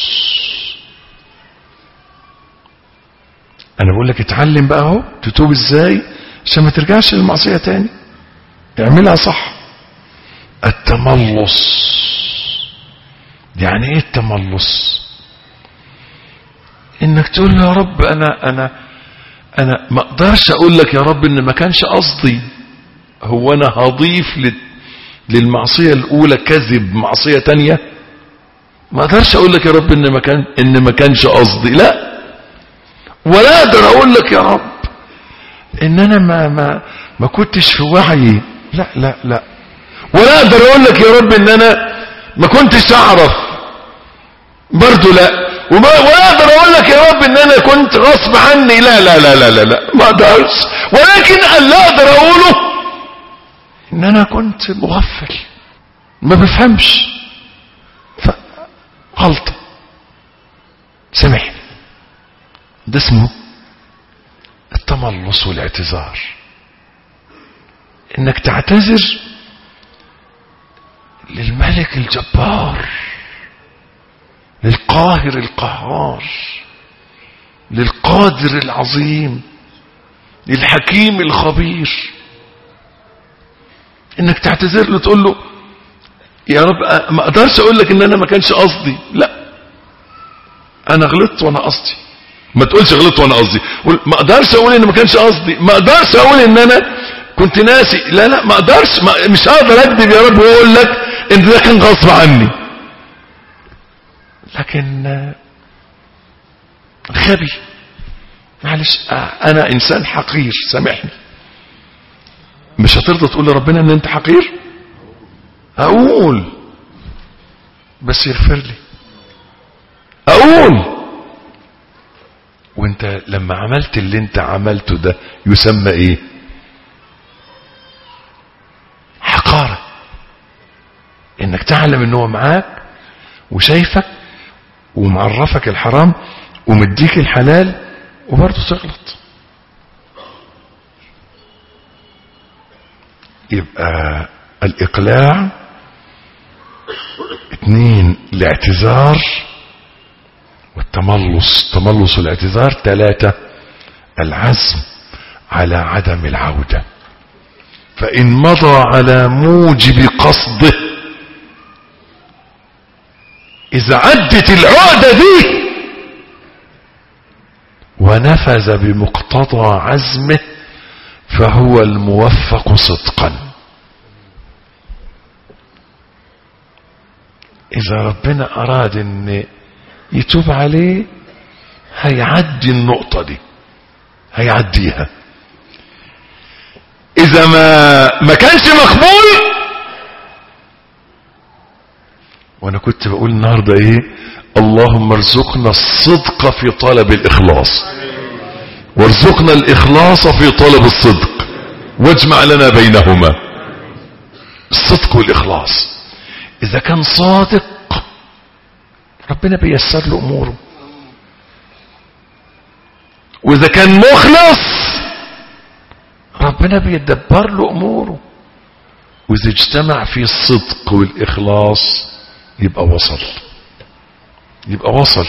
انا بقول لك اتعلم بقى اهو تتوب ازاي عشان ما ترجعش للمعصية تاني، تعملها صح. التملص يعني ايه التملص؟ انك تقول له يا رب انا انا انا ما اقدرش اقول لك يا رب ان ما كانش قصدي. هو انا هضيف للمعصية الاولى كذب معصية تانية؟ ما اقدرش اقول لك يا رب ان ما كان ان ما كانش قصدي، لا. ولا اقدر اقول لك يا رب ان انا ما ما ما كنتش في وعي، لا لا لا. ولا اقدر اقول لك يا رب ان انا ما كنتش اعرف، برضو لا. ولا اقدر اقول لك يا رب ان انا كنت غصب عني، لا لا لا لا لا, لا. ما اقدرش. ولكن اللي اقدر اقوله ان انا كنت مغفل ما بفهمش، غلطة سامحني. ده اسمه التملص والاعتذار، انك تعتذر للملك الجبار، للقاهر القهار، للقادر العظيم، للحكيم الخبير. انك تعتذر له تقول له يا رب ما اقدرش اقول لك ان انا ما كانش قصدي، لا انا غلطت وانا قصدي. ما تقولش غلطت وانا قصدي، ما اقدرش اقول ان ما كانش قصدي، ما اقدرش اقول ان انا كنت ناسي، لا لا ما اقدرش، ما مش هقدر اكذب يا رب واقول لك ان ده كان غصب عني. لكن غبي معلش انا انسان حقير سامحني، مش هترضى تقول لربنا ان انت حقير؟ اقول بس يغفر لي، اقول. وانت لما عملت اللي انت عملته ده يسمى ايه؟ حقارة. انك تعلم ان هو معاك وشايفك ومعرفك الحرام ومديك الحلال وبرضه تغلط. يبقى الاقلاع. اتنين الاعتذار والتملص، تملص الاعتذار. ثلاثة العزم على عدم العودة، فإن مضى على موجب قصده، إذا عدت العقدة دي ونفذ بمقتضى عزمه فهو الموفق صدقا. إذا ربنا أراد أن يتوب عليه هيعدي النقطة دي، هيعديها. إذا ما ما كانش مقبول، وأنا كنت بقول النهاردة إيه؟ اللهم ارزقنا الصدق في طلب الإخلاص، وارزقنا الإخلاص في طلب الصدق، واجمع لنا بينهما. الصدق والإخلاص، إذا كان صادق ربنا بيسر له أموره، وإذا كان مخلص ربنا بيدبر له أموره. وإذا اجتمع في الصدق والإخلاص يبقى وصل، يبقى وصل.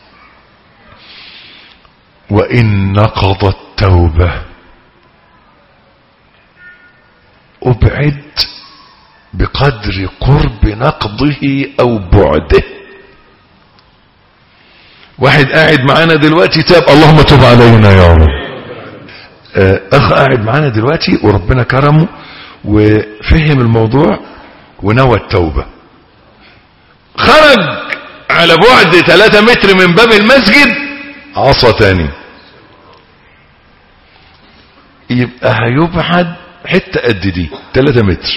وإن نقض التوبة أبعد بقدر قرب نقضه أو بعده. واحد قاعد معانا دلوقتي تاب، اللهم تب علينا يا رب. أخ قاعد معانا دلوقتي وربنا كرمه وفهم الموضوع ونوى التوبة، خرج على بعد ثلاثة متر من باب المسجد عصا تاني، يبقى هيبعد حتة قد دي ثلاثة متر.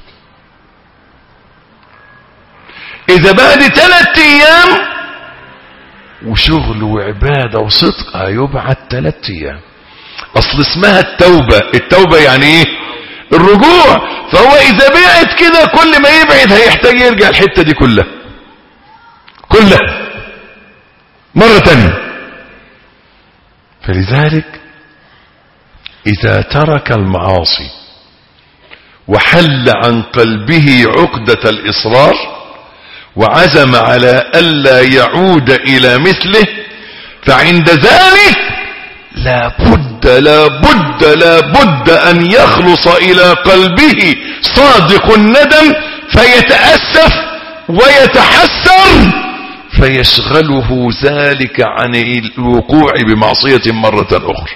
إذا بعد ثلاثة أيام وشغل وعبادة وصدق هيبعد ثلاثة أيام. أصل اسمها التوبة، التوبة يعني إيه؟ الرجوع. فهو إذا بعد كده كل ما يبعد هيحتاج يرجع الحتة دي كلها كلها مرة تانية. فلذلك إذا ترك المعاصي وحل عن قلبه عقدة الإصرار وعزم على ألا يعود إلى مثله، فعند ذلك لا بد لا بد لا بد أن يخلص إلى قلبه صادق الندم فيتأسف ويتحسر، فيشغله ذلك عن الوقوع بمعصية مرة أخرى.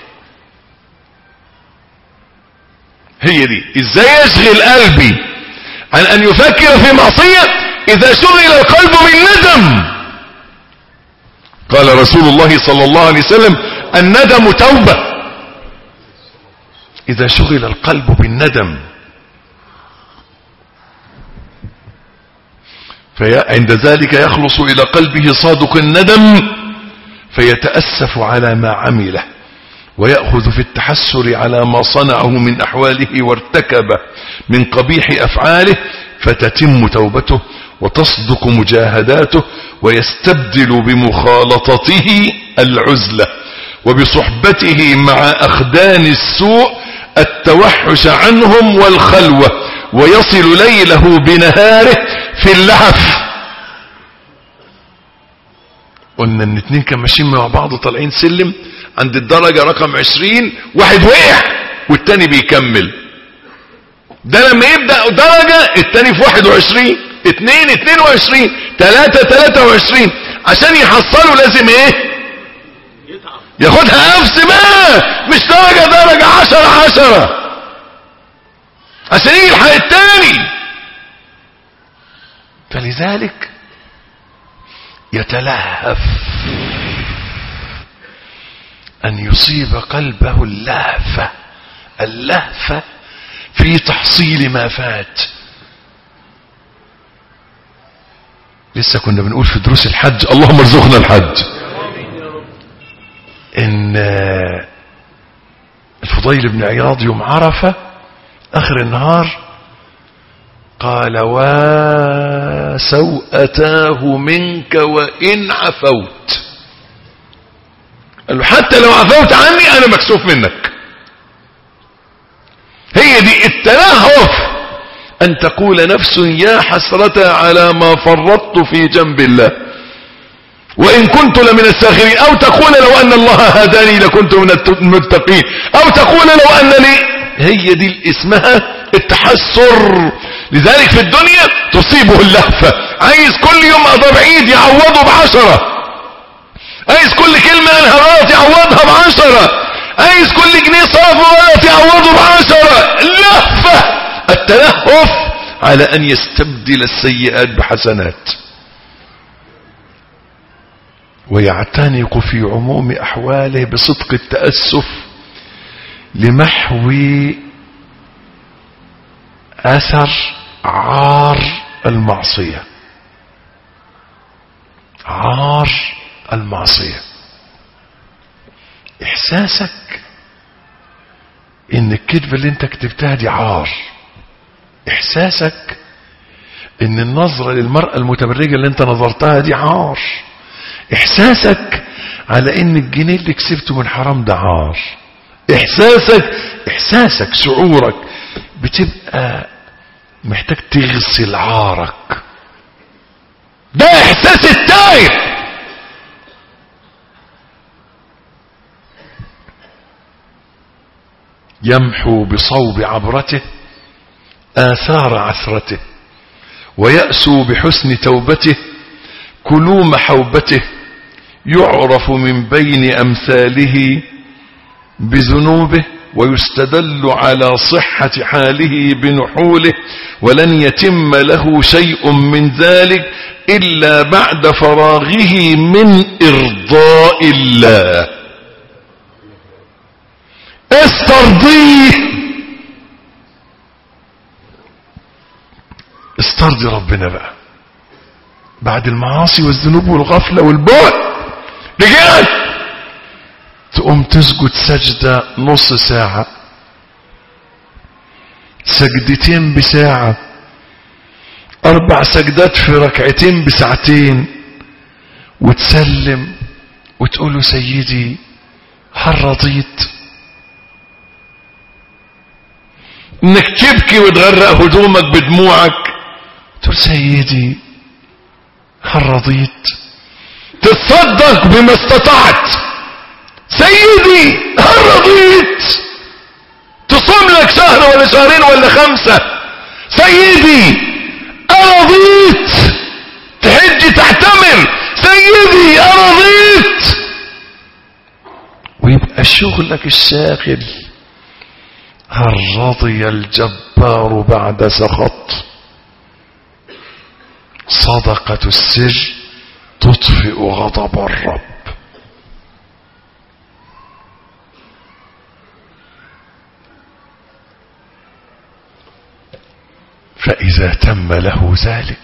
هي دي ازاي يشغل قلبي عن أن يفكر في معصية إذا شغل القلب بالندم. قال رسول الله صلى الله عليه وسلم الندم توبة. إذا شغل القلب بالندم فعند ذلك يخلص إلى قلبه صادق الندم فيتأسف على ما عمله ويأخذ في التحسر على ما صنعه من أحواله وارتكبه من قبيح أفعاله، فتتم توبته وتصدق مجاهداته ويستبدل بمخالطته العزلة وبصحبته مع أخدان السوء التوحش عنهم والخلوة، ويصل ليله بنهاره في اللهف. قلنا ان اتنين كانوا ماشيين مع بعض طالعين سلم، عند الدرجة رقم عشرين واحد وقع والتاني بيكمل. ده لما يبدأ درجة التاني في واحد وعشرين، اتنين اتنين وعشرين، تلاتة تلاتة وعشرين. عشان يحصلوا لازم ايه؟ ياخدها نفس ما مش درجة درجة عشرة عشرة عشان يلحق التاني. فلذلك يتلهف أن يصيب قلبه اللهفة، اللهفة في تحصيل ما فات. لسه كنا بنقول في دروس الحج، اللهم ارزقنا الحج، إن الفضيل بن عياض يوم عرفة آخر النهار قال: وسوءتاه منك وإن عفوت. قال له حتى لو عفوت عني أنا مكسوف منك. هي دي التلهف، أن تقول نفس يا حسرة على ما فرطت في جنب الله وإن كنت لمن الساخرين، أو تقول لو أن الله هداني لكنت من المتقين، أو تقول لو أن لي. هي دي اسمها التحسر. لذلك في الدنيا تصيبه اللهفة، عايز كل يوم أضرب بعيد يعوضه بعشرة، عايز كل كلمة أنها غلط يعوضها بعشرة، عايز كل جنيه صرفه غلط يعوضه بعشرة. اللهفة، التلهف على أن يستبدل السيئات بحسنات. ويعتنق في عموم أحواله بصدق التأسف لمحو أثر عار المعصية، عار المعصية. إحساسك إن الكذبة اللي انت كتبتها دي عار، إحساسك إن النظرة للمرأة المتبرجة اللي انت نظرتها دي عار، إحساسك على إن الجنيه اللي كسبته من حرام ده عار، إحساسك إحساسك شعورك بتبقى محتاج تغسل عارك. ده إحساس التائب. يمحو بصوب عبرته آثار عثرته ويأسو بحسن توبته كلوم حوبته، يعرف من بين أمثاله بذنوبه ويستدل على صحة حاله بنحوله، ولن يتم له شيء من ذلك إلا بعد فراغه من إرضاء الله. استرضيه، استرضي ربنا بقى بعد المعاصي والذنوب والغفلة والبعد. رجعت تقوم تسجد سجدة نص ساعة، سجدتين بساعة، أربع سجدات في ركعتين بساعتين، وتسلم وتقول له سيدي هل رضيت؟ انك تبكي وتغرق هدومك بدموعك تقول سيدي هل رضيت؟ تتصدق بما استطعت، سيدي هل رضيت؟ تصوم لك شهر ولا شهرين ولا خمسة، سيدي أرضيت؟ تحج تعتمر، سيدي أرضيت؟ ويبقى شغلك الشاغل هل رضي الجبار بعد سخط؟ صدقة السر تطفئ غضب الرب. فإذا تم له ذلك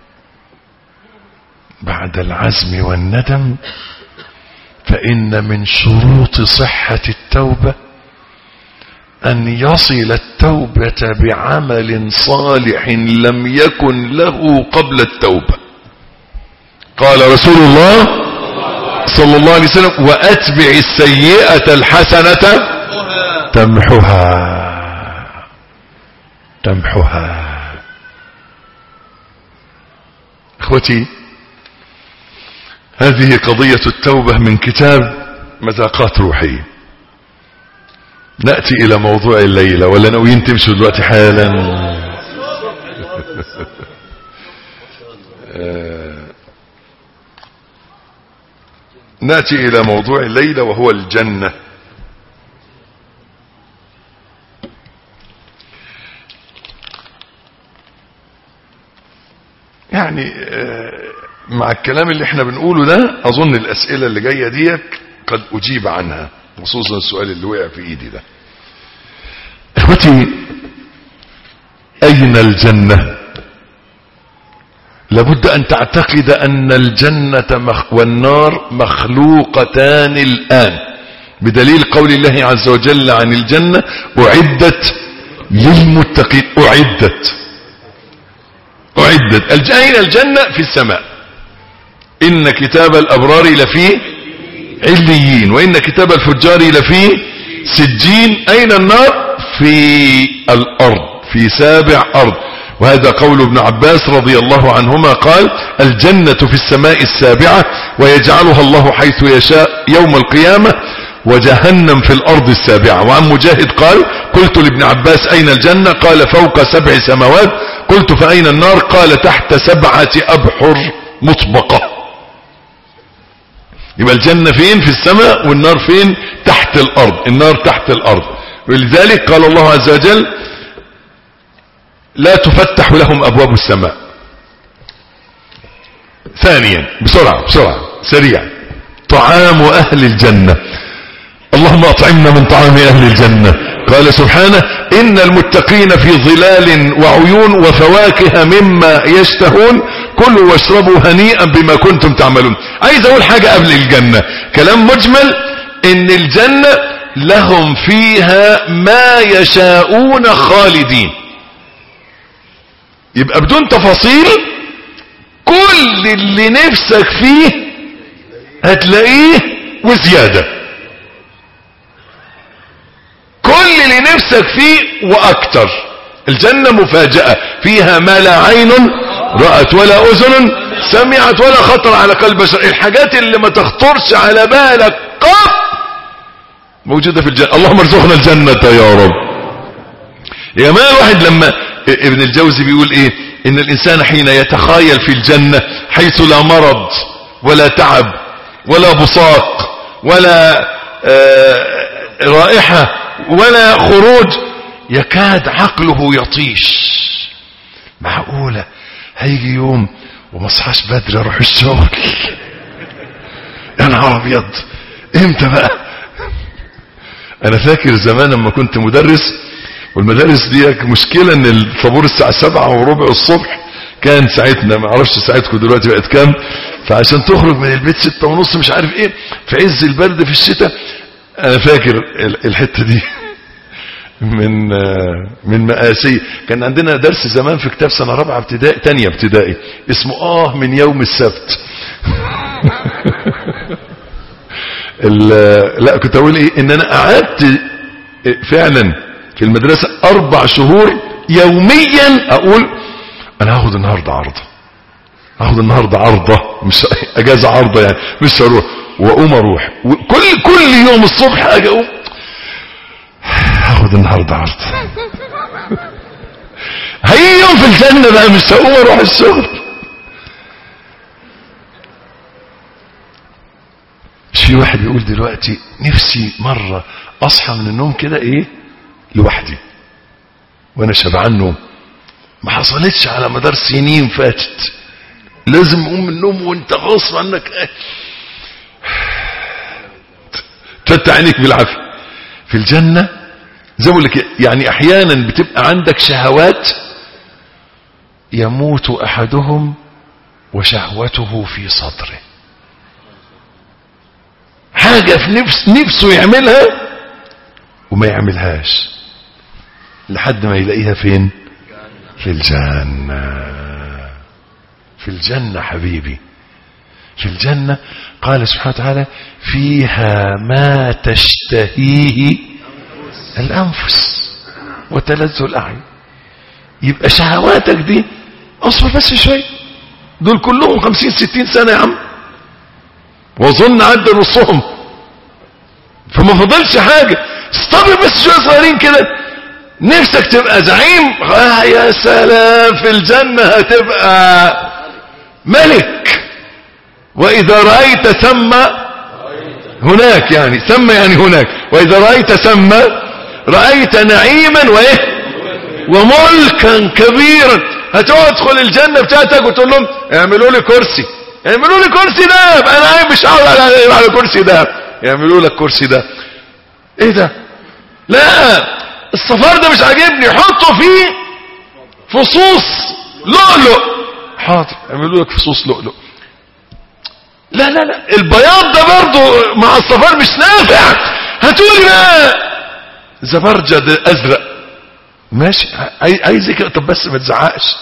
بعد العزم والندم، فإن من شروط صحة التوبة أن يصل التوبة بعمل صالح لم يكن له قبل التوبة. قال رسول الله صلى الله عليه وسلم وأتبع السيئة الحسنة تمحها تمحها. اخوتي، هذه قضية التوبة من كتاب مذاقات روحية. نأتي إلى موضوع الليلة، ولا ناويين تمشوا دلوقتي حالا؟ نأتي إلى موضوع الليلة وهو الجنة. يعني مع الكلام اللي احنا بنقوله ده أظن الأسئلة اللي جاية دي قد أجيب عنها. خصوصا السؤال اللي وقع في ايدي ده. اخوتي، اين الجنة؟ لابد ان تعتقد ان الجنة والنار مخلوقتان الان، بدليل قول الله عز وجل عن الجنة: اعدت للمتقين. اعدت اعدت اين الجنة؟ في السماء. ان كتاب الابرار لفي عليين، وان كتاب الفجار لفي سجين. اين النار؟ في الارض، في سابع ارض. وهذا قول ابن عباس رضي الله عنهما قال: الجنة في السماء السابعة ويجعلها الله حيث يشاء يوم القيامة، وجهنم في الارض السابعة. وعن مجاهد قال: قلت لابن عباس: اين الجنة؟ قال: فوق سبع سماوات. قلت: فاين النار؟ قال: تحت سبعة ابحر مطبقة. يبقى الجنة فين؟ في السماء، والنار فين؟ تحت الارض. النار تحت الارض. ولذلك قال الله عز وجل: لا تفتح لهم ابواب السماء. ثانيا، بسرعة بسرعة سريع، طعام اهل الجنة. اللهم اطعمنا من طعام اهل الجنة. قال سبحانه: ان المتقين في ظلال وعيون وفواكه مما يشتهون، كلوا واشربوا هنيئا بما كنتم تعملون. عايز اقول حاجة قبل الجنة، كلام مجمل، ان الجنة لهم فيها ما يشاءون خالدين. يبقى بدون تفاصيل، كل اللي نفسك فيه هتلاقيه وزيادة. كل اللي نفسك فيه واكتر. الجنة مفاجأة، فيها ما لا عين رأت ولا اذن سمعت ولا خطر على قلب بشر. الحاجات اللي ما تخطرش على بالك قط موجودة في الجنة. اللهم ارزقنا الجنة يا رب. يا ما الواحد لما ابن الجوزي بيقول ايه: ان الانسان حين يتخيل في الجنة حيث لا مرض ولا تعب ولا بصاق ولا آه رائحة ولا خروج، يكاد عقله يطيش. معقولة هيجي يوم ومصحاش بدري اروح الشغل؟ يا نهار ابيض، امتى بقى؟ انا فاكر زمان لما كنت مدرس، والمدارس دي مشكلة ان الطابور الساعة سبعة وربع الصبح كان ساعتنا، ما اعرفش ساعتكم دلوقتي بقت كام، فعشان تخرج من البيت ستة ونص مش عارف ايه في عز البرد في الشتاء. انا فاكر الحتة دي من من مآسي. كان عندنا درس زمان في كتاب سنة رابعة ابتدائي، تانية ابتدائي، اسمه اه من يوم السبت. لا كنت اقول ايه، ان انا قعدت فعلا في المدرسة اربع شهور يوميا اقول انا هاخد النهاردة عرضة، هاخد النهاردة عرضة، مش اجازة عرضة يعني، مش هروح، واقوم اروح. وكل كل يوم الصبح اجي اقوم هاخد النهاردة عرضة. هي يوم في الجنة بقى مش هقوم اروح الشغل. مش في واحد بيقول دلوقتي نفسي مرة اصحى من النوم كده ايه لوحدي وانا شبعان نوم. ما حصلتش على مدار سنين فاتت. لازم اقوم من النوم وانت غصب عنك تفتح عينيك بالعافيه. في الجنه زي ما بقول لك، يعني احيانا بتبقى عندك شهوات يموت احدهم وشهوته في صدره، حاجه في نفس نفسه يعملها وما يعملهاش لحد ما يلاقيها فين؟ في الجنة. في الجنة حبيبي، في الجنة قال سبحانه وتعالى: فيها ما تشتهيه الأنفس وتلذ الأعين. يبقى شهواتك دي اصبر بس شوي، دول كلهم خمسين ستين سنة يا عم، وظن عدى نصهم، فما فضلش حاجة. استبر بس شوية صغيرين كده. نفسك تبقى زعيم؟ آه يا سلام، في الجنة هتبقى ملك. وإذا رأيت ثم هناك، يعني ثم يعني هناك، وإذا رأيت ثم رأيت نعيما وإيه وملكا كبيرا. هتدخل الجنة بتاعتك وتقول لهم اعملوا لي كرسي، اعملوا لي كرسي ده، انا مش هقعد على كرسي ده، يعملوا لك كرسي ده. ايه ده؟ لا الصفار ده مش عاجبني، حطوا فيه فصوص لؤلؤ. حاضر اعملوا لك فصوص لؤلؤ. لا لا لا البياض ده برضه مع الصفار مش نافع، هاتولي بقى زبرجد ازرق. ماشي عايز كده، طب بس ما تزعقش.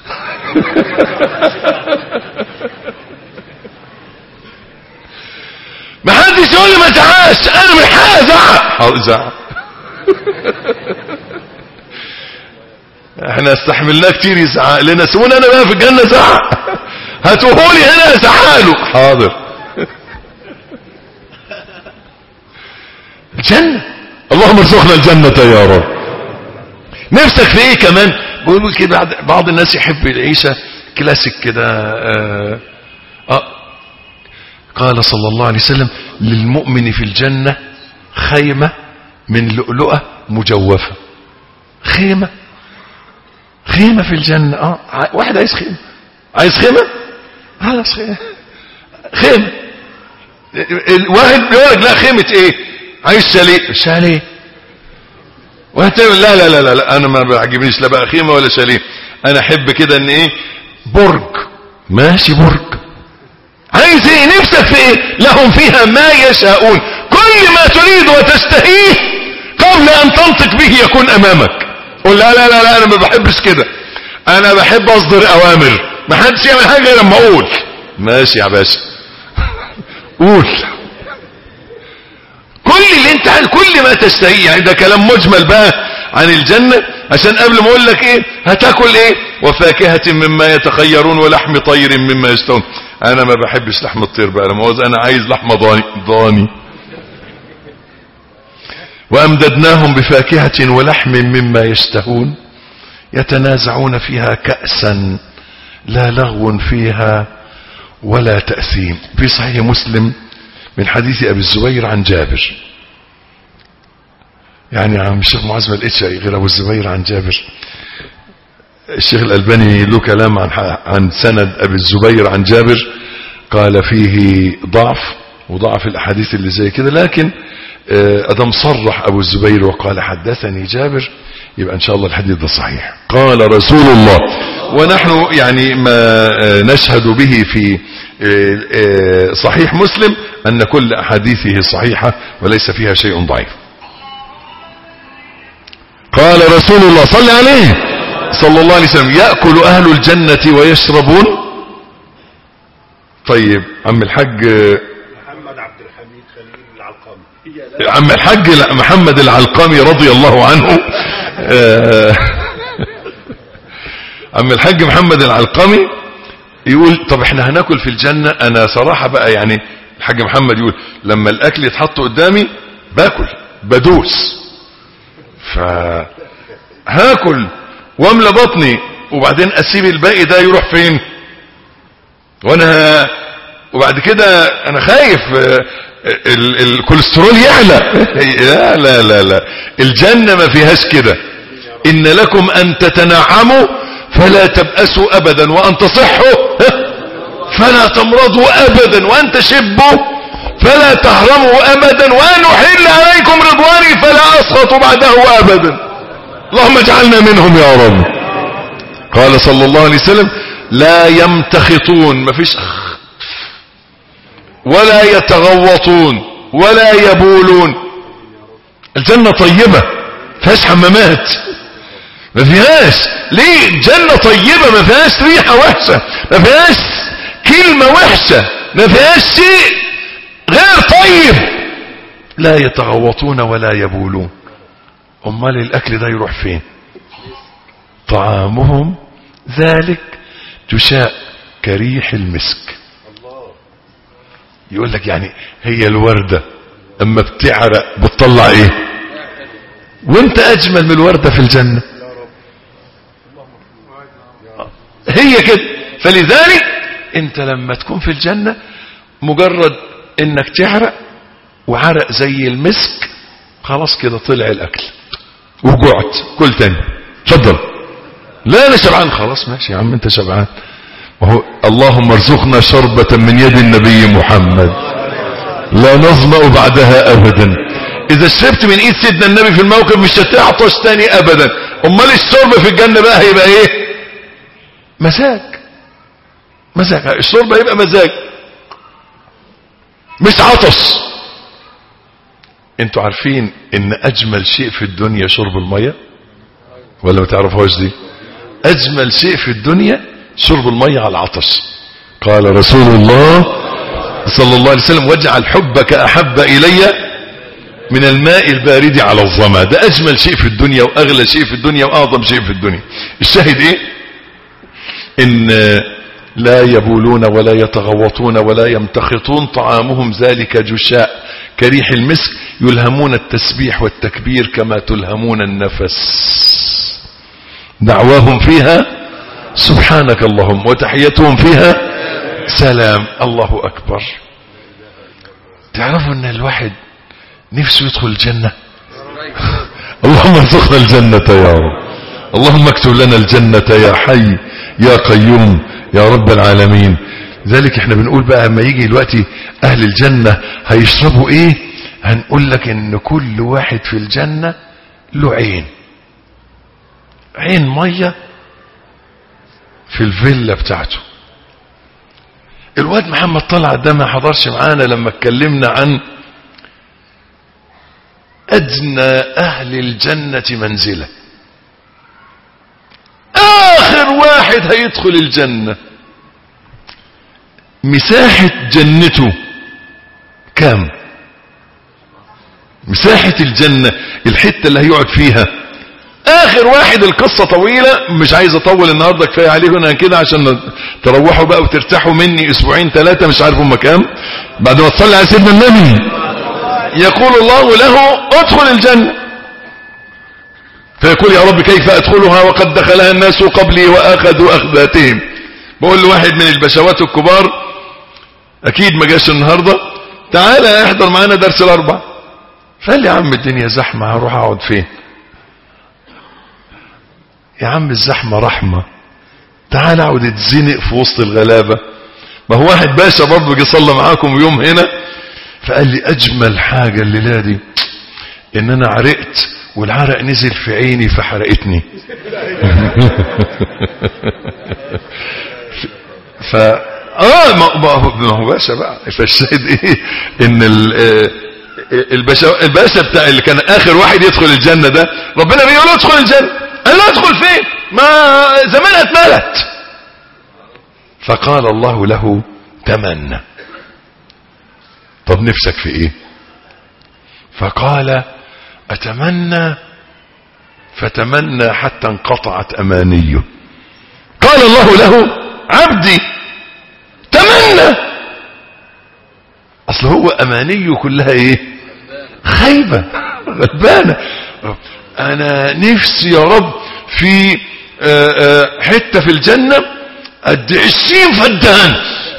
ما حدش يقول لي ما تزعقش، انا من حقي ازعق. حاضر زعق. احنا استحملناه كتير يزعق لنا، سيبونا انا بقى في الجنه زعق. هاتوهولي هنا ازعق له. حاضر. الجنه، اللهم ارزقنا الجنه يا رب. نفسك في ايه كمان؟ بيقولوا كده بعض الناس يحب العيشه كلاسيك كده. آه, اه قال صلى الله عليه وسلم: للمؤمن في الجنه خيمه من لؤلؤه مجوفه. خيمه خيمه في الجنه. اه واحد عايز خيمه، عايز خيمه خلاص خيمه خيمه. الواحد بيقول لك لا خيمه ايه؟ عايز شاليه. شاليه. وهت لا لا لا لا لا انا ما بعجبنيش لا بقى خيمه ولا شاليه. انا احب كده ان ايه؟ برج. ماشي برج. عايز ايه؟ نفسك في ايه؟ لهم فيها ما يشاءون، كل ما تريد وتشتهيه قبل ان تنطق به يكون امامك. قل لا لا لا لا انا ما بحبش كده، انا بحب اصدر اوامر، ما حدش يعمل حاجه غير لما اقول. ماشي يا باشا قول كل اللي انت عايز، كل ما تشتهيه. يعني ده كلام مجمل بقى عن الجنة، عشان قبل ما اقول لك ايه هتاكل ايه: وفاكهة مما يتخيرون ولحم طير مما يشتهون. انا ما بحبش لحم الطير بقى، لما انا عايز لحم ضاني ضاني. وامددناهم بفاكهة ولحم مما يشتهون يتنازعون فيها كأسا لا لغو فيها ولا تأثيم. في صحيح مسلم من حديث ابي الزبير عن جابر. يعني عم الشيخ معاذ ما لقيتش غير ابو الزبير عن جابر. الشيخ الألباني له كلام عن عن سند ابي الزبير عن جابر، قال فيه ضعف وضعف الاحاديث اللي زي كده، لكن ادم صرح ابو الزبير وقال حدثني جابر، يبقى ان شاء الله الحديث ده صحيح. قال رسول الله، ونحن يعني ما نشهد به في صحيح مسلم ان كل احاديثه صحيحة وليس فيها شيء ضعيف. قال رسول الله صلى عليه صلى الله عليه وسلم: يأكل اهل الجنة ويشربون. طيب عم الحاج محمد عبد الحميد خليل العلقمي، عم الحاج محمد العلقمي رضي الله عنه. عم الحاج محمد العلقمي يقول: طب احنا هناكل في الجنة. انا صراحة بقى يعني الحاج محمد يقول: لما الاكل يتحط قدامي باكل بدوس، فهاكل واملى بطني وبعدين اسيب الباقي ده يروح فين؟ وانا وبعد كده انا خايف الكوليسترول يعلى. لا لا لا لا الجنة ما فيهاش كده. ان لكم ان تتنعموا فلا تبأسوا ابدا، وان تصحوا فلا تمرضوا ابدا، وان تشبوا فلا تهرموا ابدا، وان احل عليكم رضواني فلا اسخط بعده ابدا. اللهم اجعلنا منهم يا رب. قال صلى الله عليه وسلم: لا يمتخطون، ما فيش ولا يتغوطون ولا يبولون. الجنة طيبة فيهاش حمامات، ما فيهاش. ليه؟ جنة طيبة ما فيهاش ريحة وحشة، ما فيهاش كلمة وحشة، ما فيهاش شيء غير طيب. لا يتغوطون ولا يبولون. امال الاكل ده يروح فين؟ طعامهم ذلك تشاء كريح المسك. يقول لك يعني هي الوردة اما بتعرق بتطلع ايه؟ وانت اجمل من الوردة في الجنة. هي كده. فلذلك انت لما تكون في الجنة مجرد انك تعرق وعرق زي المسك خلاص كده طلع الاكل وجعت كل تاني اتفضل. لا انا شبعان. خلاص ماشي يا عم انت شبعان. وهو اللهم ارزقنا شربة من يد النبي محمد لا نظمأ بعدها ابدا. اذا شربت من ايد سيدنا النبي في الموقف مش هتعطش تاني ابدا. امال الشرب في الجنة بقى هيبقى ايه؟ مزاج. مزاج. الشرب هيبقى مزاج مش عطش. انتوا عارفين ان اجمل شيء في الدنيا شرب المية ولا ما تعرفوش دي؟ اجمل شيء في الدنيا شرب المية على العطش. قال رسول الله صلى الله عليه وسلم واجعل حبك احب الي من الماء البارد على الظما. ده اجمل شيء في الدنيا واغلى شيء في الدنيا واعظم شيء في الدنيا. الشاهد ايه؟ ان لا يبولون ولا يتغوطون ولا يمتخطون، طعامهم ذلك جشاء كريح المسك، يلهمون التسبيح والتكبير كما تلهمون النفس، دعواهم فيها سبحانك اللهم وتحيتهم فيها سلام. الله اكبر. تعرفوا ان الواحد نفسه يدخل الجنة؟ اللهم ارزقنا الجنة يا رب. اللهم اكتب لنا الجنة يا حي يا قيوم يا رب العالمين. ذلك احنا بنقول بقى لما يجي دلوقتي اهل الجنة هيشربوا ايه؟ هنقول لك ان كل واحد في الجنة له عين، عين مية في الفيلا بتاعته. الواد محمد طلعت ده ما حضرش معانا لما اتكلمنا عن ادنى اهل الجنة منزلة. اخر واحد هيدخل الجنة مساحة جنته كام؟ مساحة الجنة الحتة اللي هيقعد فيها اخر واحد. القصة طويلة مش عايز اطول النهاردة، كفاية عليكم انا كده عشان تروحوا بقى وترتاحوا مني اسبوعين ثلاثة مش عارف هم كام. بعد ما تصلي على سيدنا النبي يقول الله له ادخل الجنة، فيقول يا رب كيف ادخلها وقد دخلها الناس قبلي واخذوا اخذاتهم. بقول له واحد من البشوات الكبار اكيد ما جاش النهارده، تعالى احضر معانا درس الاربع. فقال لي يا عم الدنيا زحمه هروح اقعد فين؟ يا عم الزحمه رحمه، تعالى اقعد اتزنق في وسط الغلابه. ما هو واحد باشا برضه جه صلى معاكم يوم هنا فقال لي اجمل حاجه الليله دي ان انا عرقت والعرق نزل في عيني فحرقتني. ف اه ما هو باشا بقى. فالشاهد ايه؟ ان الباشا الباشا بتاع اللي كان اخر واحد يدخل الجنه ده ربنا بيقول له ادخل الجنه. قال له ادخل فين؟ ما زمانها اتملت. فقال الله له تمنى. طب نفسك في ايه؟ فقال اتمنى، فتمنى حتى انقطعت امانيه. قال الله له عبدي تمنى. اصل هو امانيه كلها ايه؟ خيبة غلبانة. انا نفسي يا رب في آآ آآ حتة في الجنة قد عشرين فدان.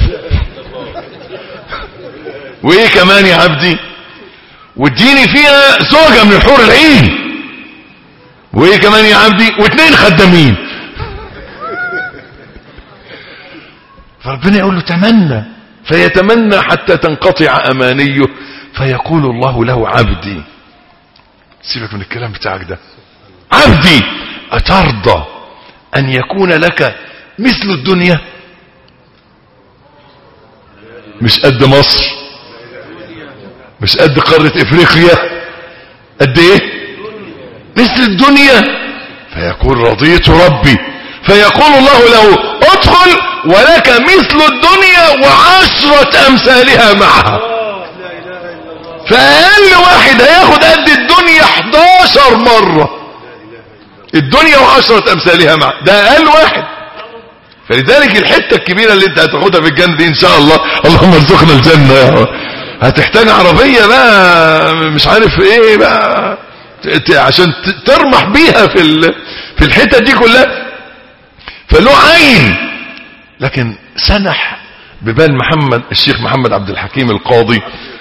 وايه كمان يا عبدي؟ واديني فيها زوجة من الحور العين. وايه كمان يا عبدي؟ واثنين خدامين. فربنا يقول له تمنى، فيتمنى حتى تنقطع امانيه. فيقول الله له عبدي، سيبك من الكلام بتاعك ده، عبدي اترضى ان يكون لك مثل الدنيا؟ مش قد مصر، مش قد قارة افريقيا، قد ايه؟ مثل الدنيا. فيقول رضيت ربي. فيقول الله له ادخل ولك مثل الدنيا وعشرة امثالها معها. فاقل واحد هياخد قد الدنيا احداشر مرة الدنيا وعشرة امثالها معها. ده اقل واحد. فلذلك الحتة الكبيرة اللي انت هتاخدها في الجنة دي ان شاء الله، اللهم ارزقنا الجنة يا رب، هتحتاج عربية بقى مش عارف ايه بقى عشان ترمح بيها في في الحتة دي كلها. فله عين. لكن سنح ببال محمد الشيخ محمد عبد الحكيم القاضي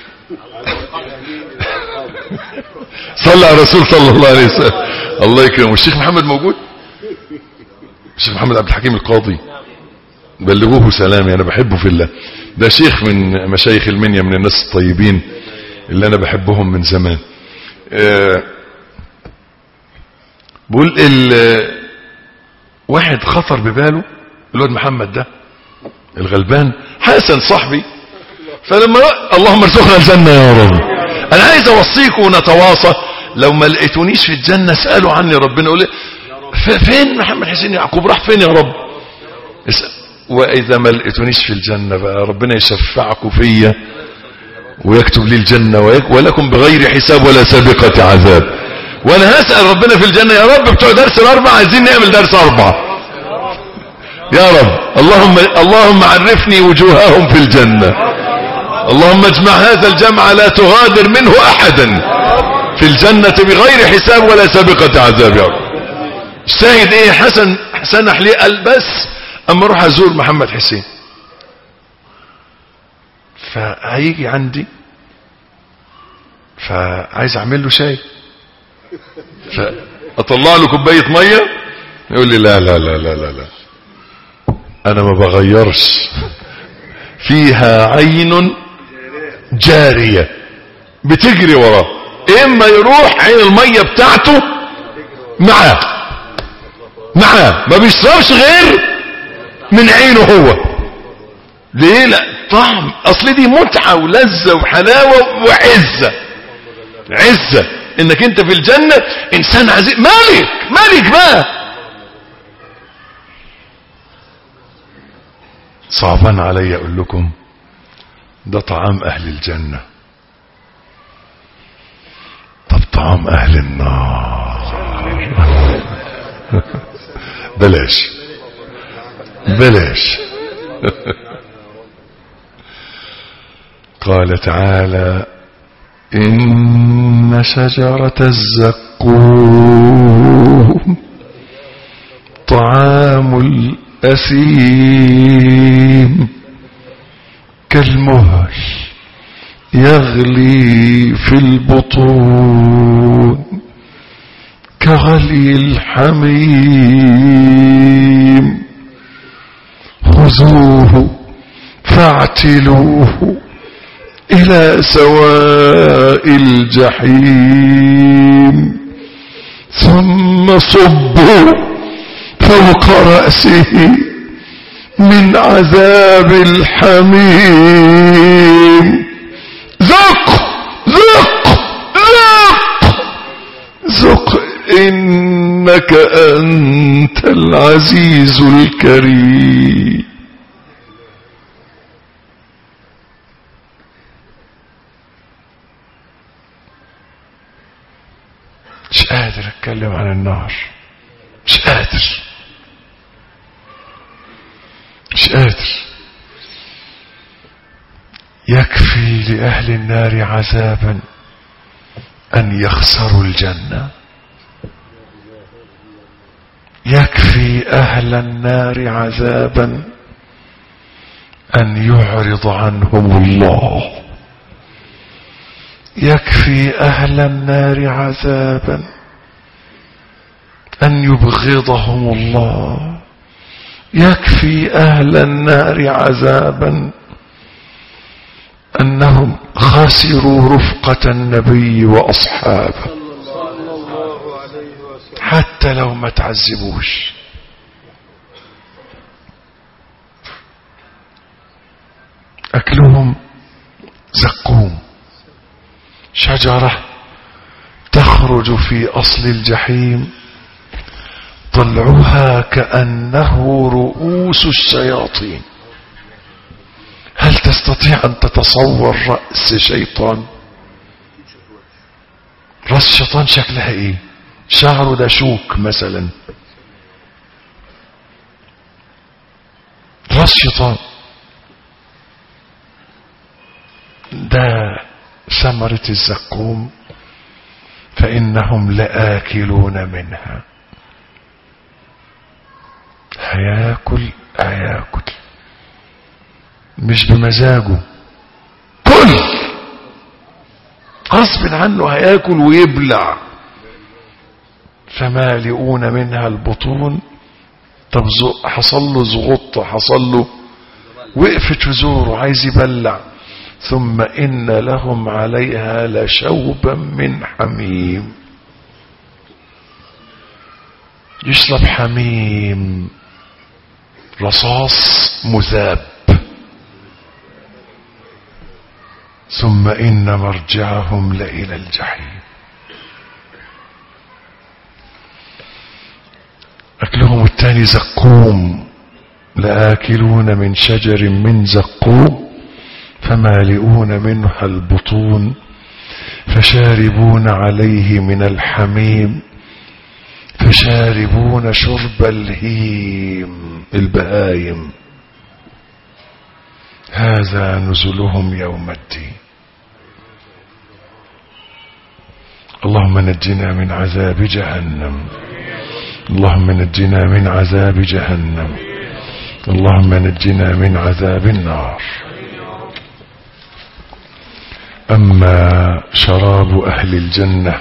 صلى على الرسول صلى الله عليه وسلم الله يكرمه. الشيخ محمد موجود؟ الشيخ محمد عبد الحكيم القاضي بلغوه سلامي، انا بحبه في الله. ده شيخ من مشايخ المنيا، من الناس الطيبين اللي انا بحبهم من زمان. آه بقول ال واحد خطر بباله الواد محمد ده الغلبان حسن صاحبي، فلما اللهم ارزقنا الجنة يا رب، انا عايز اوصيكم ونتواصى، لو ما لقيتونيش في الجنة اسألوا عني ربنا، يقول فين محمد حسين يعقوب راح فين يا رب، واذا ما لقيتونيش في الجنة بقى ربنا يشفعكم فيا ويكتب لي الجنة ولكم بغير حساب ولا سابقة عذاب، وانا هسأل ربنا في الجنة يا رب بتوع درس الاربعة عايزين نعمل درس اربعة يا رب، اللهم اللهم عرفني وجوههم في الجنة، اللهم اجمع هذا الجمع لا تغادر منه احدا في الجنة بغير حساب ولا سابقة عذاب يا رب. الشاهد ايه؟ حسن سنح لي قال بس اما اروح ازور محمد حسين، فهيجي عندي فعايز اعمل له شاي، فاطلع له كوبايه ميه يقول لي لا لا لا لا لا لا انا ما بغيرش، فيها عين جاريه بتجري وراه، اما يروح عين الميه بتاعته معاه معاه ما بيشربش غير من عينه هو. ليه؟ لا طعم، اصل دي متعه ولذه وحلاوه وعزه، عزه انك انت في الجنه انسان عزيز، مالك مالك بقى. صعبان علي اقول لكم ده طعام اهل الجنه، طب طعام اهل النار بلاش بلاش قال تعالى إن شجرة الزقوم طعام الأثيم كالمهل يغلي في البطون كغلي الحميم خذوه فاعتلوه إلى سواء الجحيم ثم صبوا فوق رأسه من عذاب الحميم ذق ذق ذق ذق إنك أنت العزيز الكريم. مش قادر اتكلم عن النار، مش قادر مش قادر يكفي لأهل النار عذابا أن يخسروا الجنة، يكفي أهل النار عذابا أن يعرض عنهم الله، يكفي أهل النار عذابا أن يبغضهم الله، يكفي أهل النار عذابا أنهم خسروا رفقة النبي وأصحابه، حتى لو ما تعذبوش. أكلهم زقوم، شجرة تخرج في أصل الجحيم طلعها كأنه رؤوس الشياطين. هل تستطيع أن تتصور رأس شيطان؟ رأس شيطان شكلها ايه؟ شعره ده شوك مثلا، رأس شيطان ده ثمرة الزقوم فإنهم لآكلون منها. هياكل هياكل مش بمزاجه، كل غصب عنه هياكل ويبلع، فمالئون منها البطون. طب حصل له زغط، حصل له وقفت في زوره عايز يبلع، ثم إن لهم عليها لشوبا من حميم. يشرب حميم رصاص مذاب. ثم إن مرجعهم لإلى الجحيم. أكلهم الثاني زقوم، لآكلون من شجر من زقوم فمالئون منها البطون فشاربون عليه من الحميم فشاربون شرب الهيم البهايم. هذا نزلهم يوم الدين. اللهم نجنا من عذاب جهنم، اللهم نجنا من عذاب جهنم، اللهم نجنا من عذاب النار. أما شراب أهل الجنة،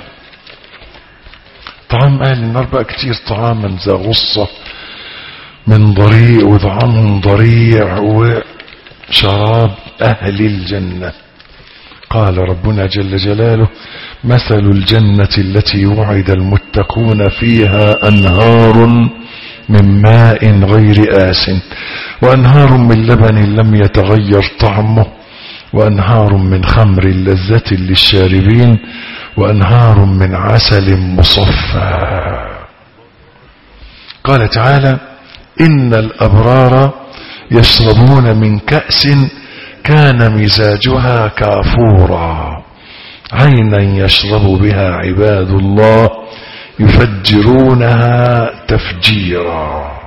طعام أهل النار بقى كتير، طعاما ذا غصة من ضريع وطعامهم ضريع، وشراب أهل الجنة قال ربنا جل جلاله: مثل الجنة التي وعد المتقون فيها أنهار من ماء غير آس وأنهار من لبن لم يتغير طعمه وأنهار من خمر لذة للشاربين وأنهار من عسل مصفى. قال تعالى: إن الأبرار يشربون من كأس كان مزاجها كافورا عينا يشرب بها عباد الله يفجرونها تفجيرا.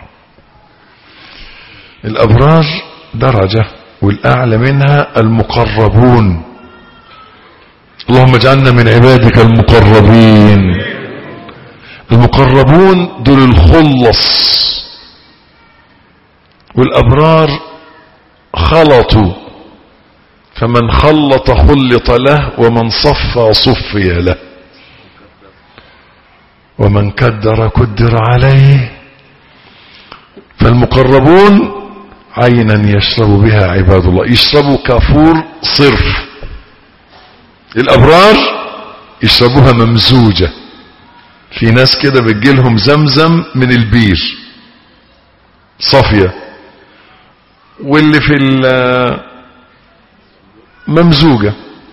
الأبرار درجة، والأعلى منها المقربون. اللهم اجعلنا من عبادك المقربين. المقربون دول الخلص، والأبرار خلطوا، فمن خلط خلط له ومن صفى صفي له ومن كدر كدر عليه. فالمقربون عينا يشرب بها عباد الله، يشربوا كافور صرف. الأبرار يشربوها ممزوجة، في ناس كده بتجيلهم زمزم من البير صافية، واللي في ممزوجة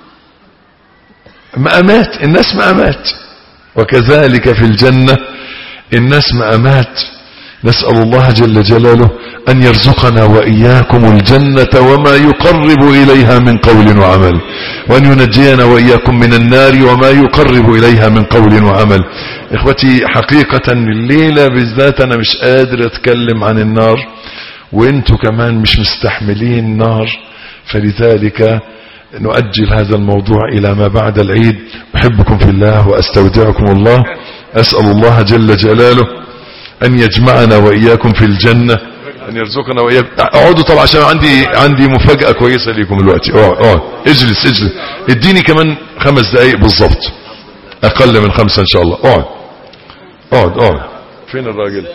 مقامات، الناس مقامات. وكذلك في الجنة الناس مقامات. نسأل الله جل جلاله أن يرزقنا وإياكم الجنة وما يقرب إليها من قول وعمل، وأن ينجينا وإياكم من النار وما يقرب إليها من قول وعمل. إخوتي، حقيقة الليلة بالذات أنا مش قادر أتكلم عن النار، وإنتوا كمان مش مستحملين النار، فلذلك نؤجل هذا الموضوع إلى ما بعد العيد. أحبكم في الله وأستودعكم الله. أسأل الله جل جلاله أن يجمعنا وإياكم في الجنة، أن يرزقنا وإياكم. اقعدوا طبعا عشان عندي عندي مفاجأة كويسة لكم دلوقتي. اقعد اقعد اجلس اجلس اديني كمان خمس دقايق بالظبط، أقل من خمسة إن شاء الله. اقعد اقعد اقعد فين الراجل؟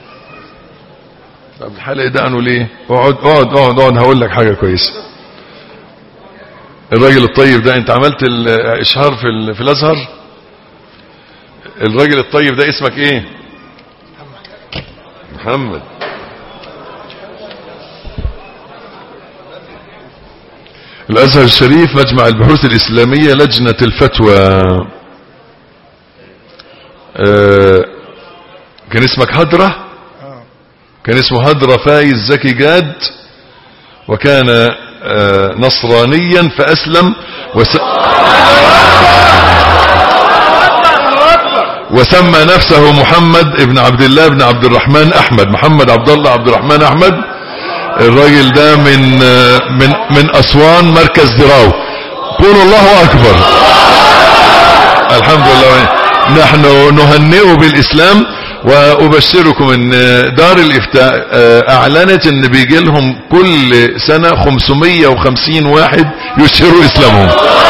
طب الحلقة ده أنه ليه؟ اقعد اقعد اقعد اقعد هقول لك حاجة كويسة. الراجل الطيب ده، انت عملت الاشهار في في الازهر. الراجل الطيب ده اسمك ايه؟ محمد. الازهر الشريف، مجمع البحوث الاسلامية، لجنة الفتوى. اه كان اسمك هدرة؟ كان اسمه هدرة فايز زكي جاد، وكان نصرانيا فأسلم وس... وسمى نفسه محمد ابن عبد الله ابن عبد الرحمن أحمد، محمد عبد الله عبد الرحمن أحمد. الراجل ده من من من أسوان، مركز دراو. قولوا الله أكبر. الحمد لله. نحن نهنئه بالإسلام، وأبشركم ان دار الافتاء اعلنت ان بيجي لهم كل سنة خمسمية وخمسين واحد يشهروا اسلامهم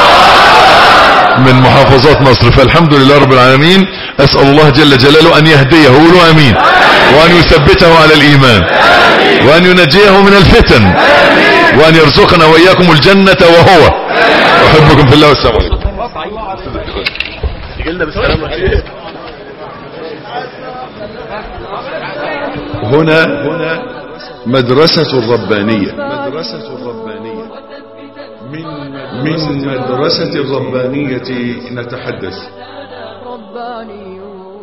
من محافظات مصر. فالحمد لله رب العالمين. اسأل الله جل جلاله ان يهديه، قولوا امين، وان يثبته على الايمان، وان ينجيه من الفتن، وأن يرزقنا وإياكم الجنة وهو. أحبكم في الله والسلام عليكم. يجيلنا بالسلامة عليك. هنا هنا مدرسة الربانية، مدرسة الربانية من من مدرسة الربانية نتحدث.